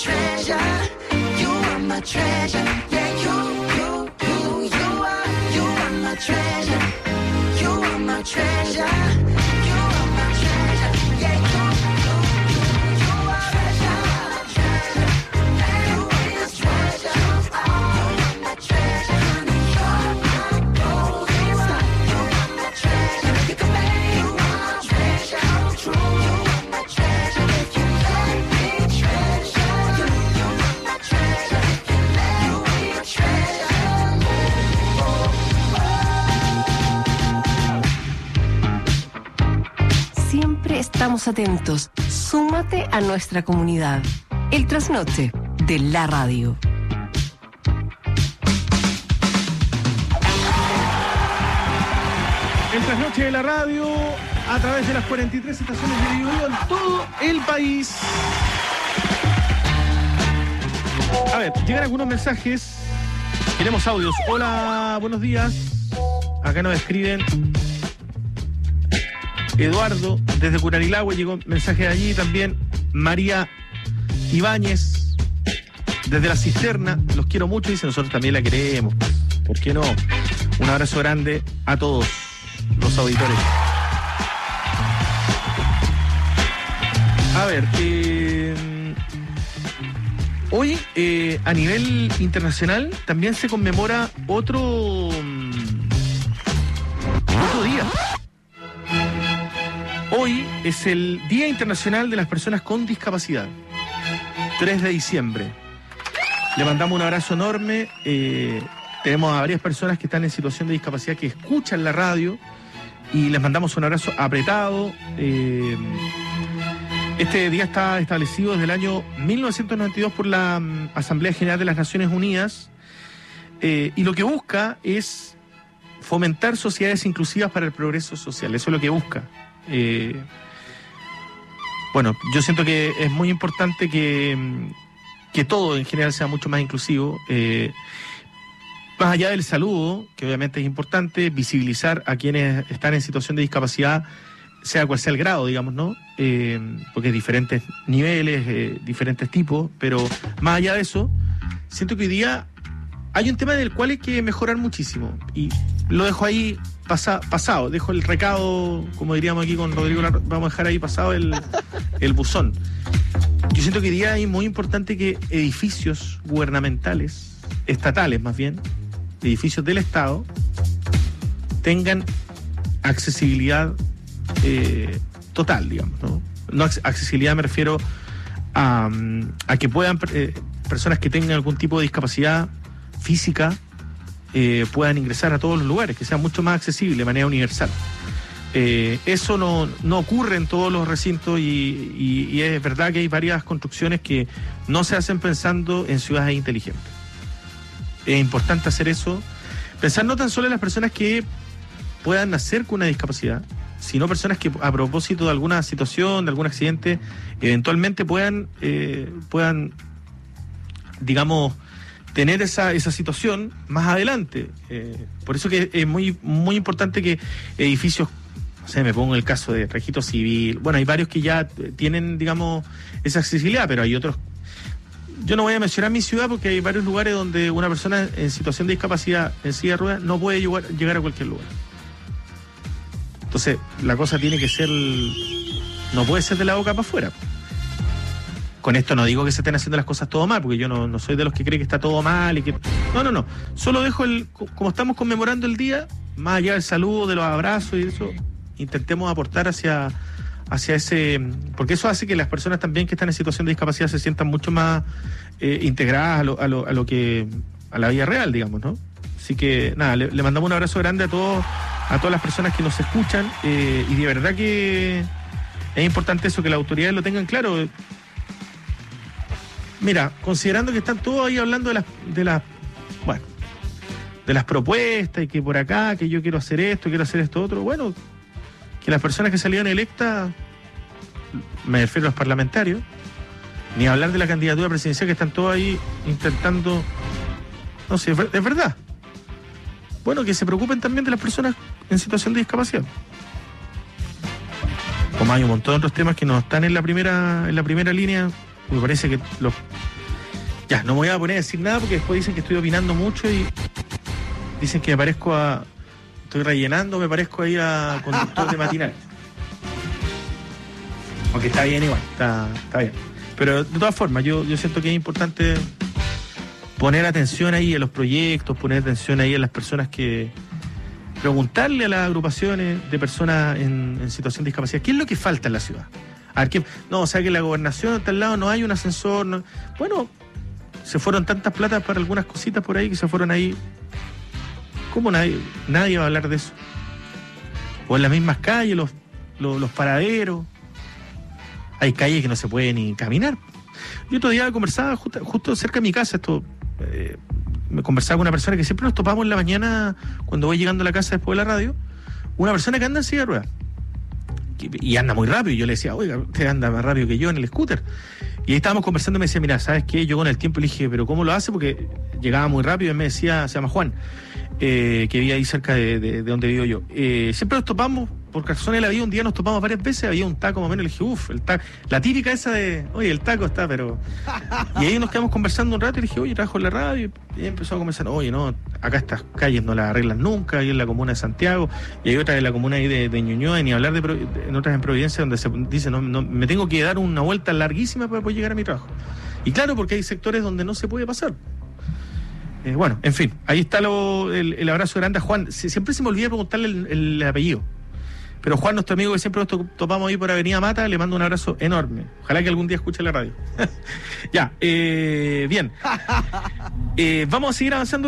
treasure. You are my treasure. Yeah, you, you, you, you are, you are my treasure. You are my treasure. You are my treasure. Yeah, you, you, you, you are treasure. You are my treasure. You are my treasure. Honey, you're my golden star. You are my treasure. You can make you are treasure. True, you are my treasure. If you let me treasure you, you are my treasure. If you let me treasure you.
Siempre estamos atentos. Súmate a nuestra comunidad. El Trasnoche de la radio.
El Trasnoche de la radio a través de las cuarenta y tres estaciones de Vivo en todo el país. A ver, llegan algunos mensajes. Tenemos audios. Hola, buenos días. Acá nos escriben Eduardo desde Curarilagüe, llegó un mensaje de allí también. María Ibáñez desde La Cisterna, los quiero mucho, dice, nosotros también la queremos. ¿Por qué no? Un abrazo grande a todos los auditores. A ver, eh, hoy eh, a nivel internacional también se conmemora otro, otro día. Hoy es el Día Internacional de las Personas con Discapacidad, tres de diciembre. Le mandamos un abrazo enorme. Eh, tenemos a varias personas que están en situación de discapacidad que escuchan la radio y les mandamos un abrazo apretado. Eh, este día está establecido desde el año mil novecientos noventa y dos por la um, Asamblea General de las Naciones Unidas eh, y lo que busca es fomentar sociedades inclusivas para el progreso social. Eso es lo que busca. Eh, bueno, yo siento que es muy importante que, que todo en general sea mucho más inclusivo. Eh, más allá del saludo, que obviamente es importante, visibilizar a quienes están en situación de discapacidad, sea cual sea el grado, digamos, ¿no? Eh, porque hay diferentes niveles, eh, diferentes tipos, pero más allá de eso, siento que hoy día hay un tema del cual hay que mejorar muchísimo. Y lo dejo ahí pasa, pasado, dejo el recado, como diríamos aquí con Rodrigo, vamos a dejar ahí pasado el, el buzón. Yo siento que hoy día es muy importante que edificios gubernamentales, estatales más bien, edificios del Estado, tengan accesibilidad eh, total, digamos, ¿no? No accesibilidad me refiero a, a que puedan eh, personas que tengan algún tipo de discapacidad física eh, puedan ingresar a todos los lugares, que sea mucho más accesible de manera universal. Eh, eso no, no ocurre en todos los recintos y, y, y es verdad que hay varias construcciones que no se hacen pensando en ciudades inteligentes. Es importante hacer eso, pensar no tan solo en las personas que puedan nacer con una discapacidad, sino personas que a propósito de alguna situación, de algún accidente, eventualmente puedan, eh, puedan digamos, tener esa, esa situación más adelante. Eh, por eso que es muy, muy importante que edificios, no sé, me pongo el caso de registro civil, bueno, hay varios que ya tienen, digamos, esa accesibilidad, pero hay otros. Yo no voy a mencionar mi ciudad porque hay varios lugares donde una persona en situación de discapacidad en silla de ruedas no puede llegar, llegar a cualquier lugar. Entonces, la cosa tiene que ser, no puede ser de la boca para afuera. Con esto no digo que se estén haciendo las cosas todo mal, porque yo no, no soy de los que cree que está todo mal y que. No, no, no. Solo dejo el. Como estamos conmemorando el día, más allá del saludo, de los abrazos y eso, intentemos aportar hacia, hacia ese. Porque eso hace que las personas también que están en situación de discapacidad se sientan mucho más eh, integradas a lo, a, lo, a lo que. a la vida real, digamos, ¿no? Así que, nada, le, le mandamos un abrazo grande a todos, a todas las personas que nos escuchan, eh, y de verdad que es importante eso, que las autoridades lo tengan claro. Mira, considerando que están todos ahí hablando de las, de las, bueno, de las propuestas y que por acá, que yo quiero hacer esto, quiero hacer esto otro, bueno, que las personas que salieron electas, me refiero a los parlamentarios, ni hablar de la candidatura presidencial, que están todos ahí intentando, no sé, es verdad. Bueno, que se preocupen también de las personas en situación de discapacidad. Como hay un montón de otros temas que no están en la primera, en la primera línea, me parece que los, Ya, no me voy a poner a decir nada porque después dicen que estoy opinando mucho y dicen que me parezco a... Estoy rellenando, me parezco ahí a conductor de matinal. Aunque está bien igual, está, está bien. Pero de todas formas, yo, yo siento que es importante poner atención ahí a los proyectos, poner atención ahí a las personas que... Preguntarle a las agrupaciones de personas en, en situación de discapacidad, ¿qué es lo que falta en la ciudad? A ver, ¿qué? No, o sea que la gobernación de tal lado no hay un ascensor. No, bueno, se fueron tantas platas para algunas cositas por ahí que se fueron ahí. ¿Cómo nadie, nadie va a hablar de eso? O en las mismas calles, los, los, los paraderos. Hay calles que no se puede ni caminar. Yo otro día conversaba justo, justo cerca de mi casa, esto eh, me conversaba con una persona que siempre nos topamos en la mañana cuando voy llegando a la casa después de la radio, una persona que anda en silla de ruedas y anda muy rápido, y yo le decía, oiga, usted anda más rápido que yo en el scooter, y ahí estábamos conversando y me decía, mira, ¿sabes qué? Yo con el tiempo le dije, pero ¿cómo lo hace? Porque llegaba muy rápido, y él me decía, se llama Juan, eh, que vivía ahí cerca de, de, de donde vivo yo, eh, siempre nos topamos, por razones de la vida, un día nos topamos varias veces, había un taco más o menos, le dije, uff, el taco, la típica esa de, oye, el taco está, pero... Y ahí nos quedamos conversando un rato y le dije, oye, trabajo en la radio, y ahí empezó a conversar, oye, no, acá estas calles no las arreglan nunca, ahí en la comuna de Santiago, y hay otra en la comuna ahí de, de Ñuñoa, ni hablar de, de, en otras en Providencia, donde se dice, no, no, me tengo que dar una vuelta larguísima para poder llegar a mi trabajo. Y claro, porque hay sectores donde no se puede pasar. Eh, bueno, en fin, ahí está lo, el, el abrazo grande a Juan. Si, siempre se me olvida preguntarle el, el apellido. Pero Juan, nuestro amigo que siempre nos topamos ahí por Avenida Mata, le mando un abrazo enorme. Ojalá que algún día escuche la radio. Ya, eh, bien. Eh, vamos a seguir avanzando,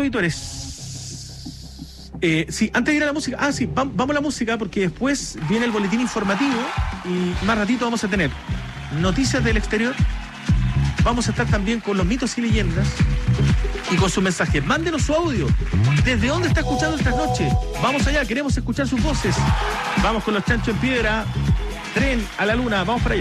auditores. Eh, sí, antes de ir a la música, ah, sí, vamos, vamos a la música porque después viene el boletín informativo y más ratito vamos a tener noticias del exterior. Vamos a estar también con los mitos y leyendas y con sus mensajes. Mándenos su audio. ¿Desde dónde está escuchando esta noche? Vamos allá, queremos escuchar sus voces. Vamos con los Chanchos en Piedra. Tren a la Luna, vamos para allá.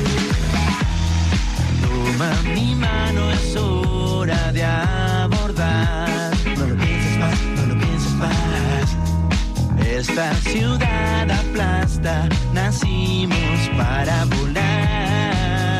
Toma mi mano, es hora de abordar. No lo pienses más, no lo pienses más. Esta ciudad aplasta, nacimos para volar.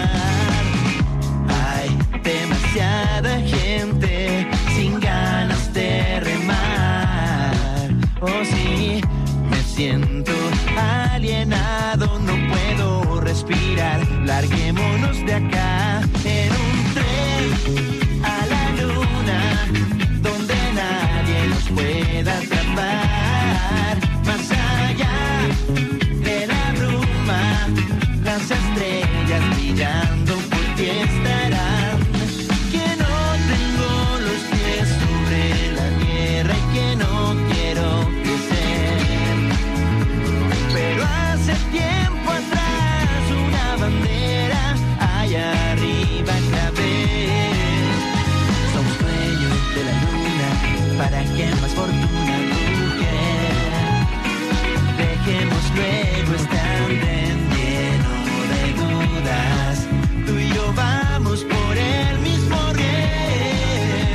Hay demasiada gente sin ganas de remar. Oh sí, me siento alienado, no puedo respirar. Larguémonos de acá en un tren a la luna, donde nadie nos pueda atrapar. Más allá de la bruma, las estrellas brillando por ti estarán. Que no tengo los pies sobre la tierra y que no quiero crecer. Pero hace tiempo atrás una bandera allá arriba clavé. Somos dueños de la luna, para que más fortuna busquen. Dejemos luego este andén lleno de dudas. Tú y yo vamos por el mismo riel.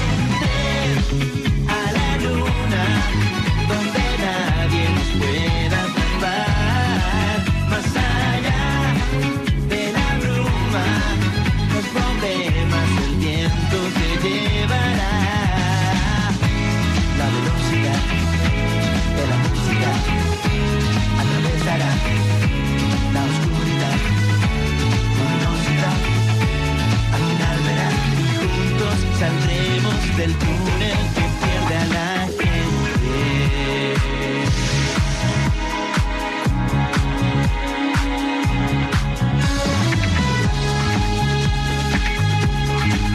A la luna, donde nadie nos pueda atrapar. Más allá de la bruma, los problemas el viento te llevará. La velocidad de la música atravesará la oscuridad, luminosidad. Al final verás y juntos saldremos del túnel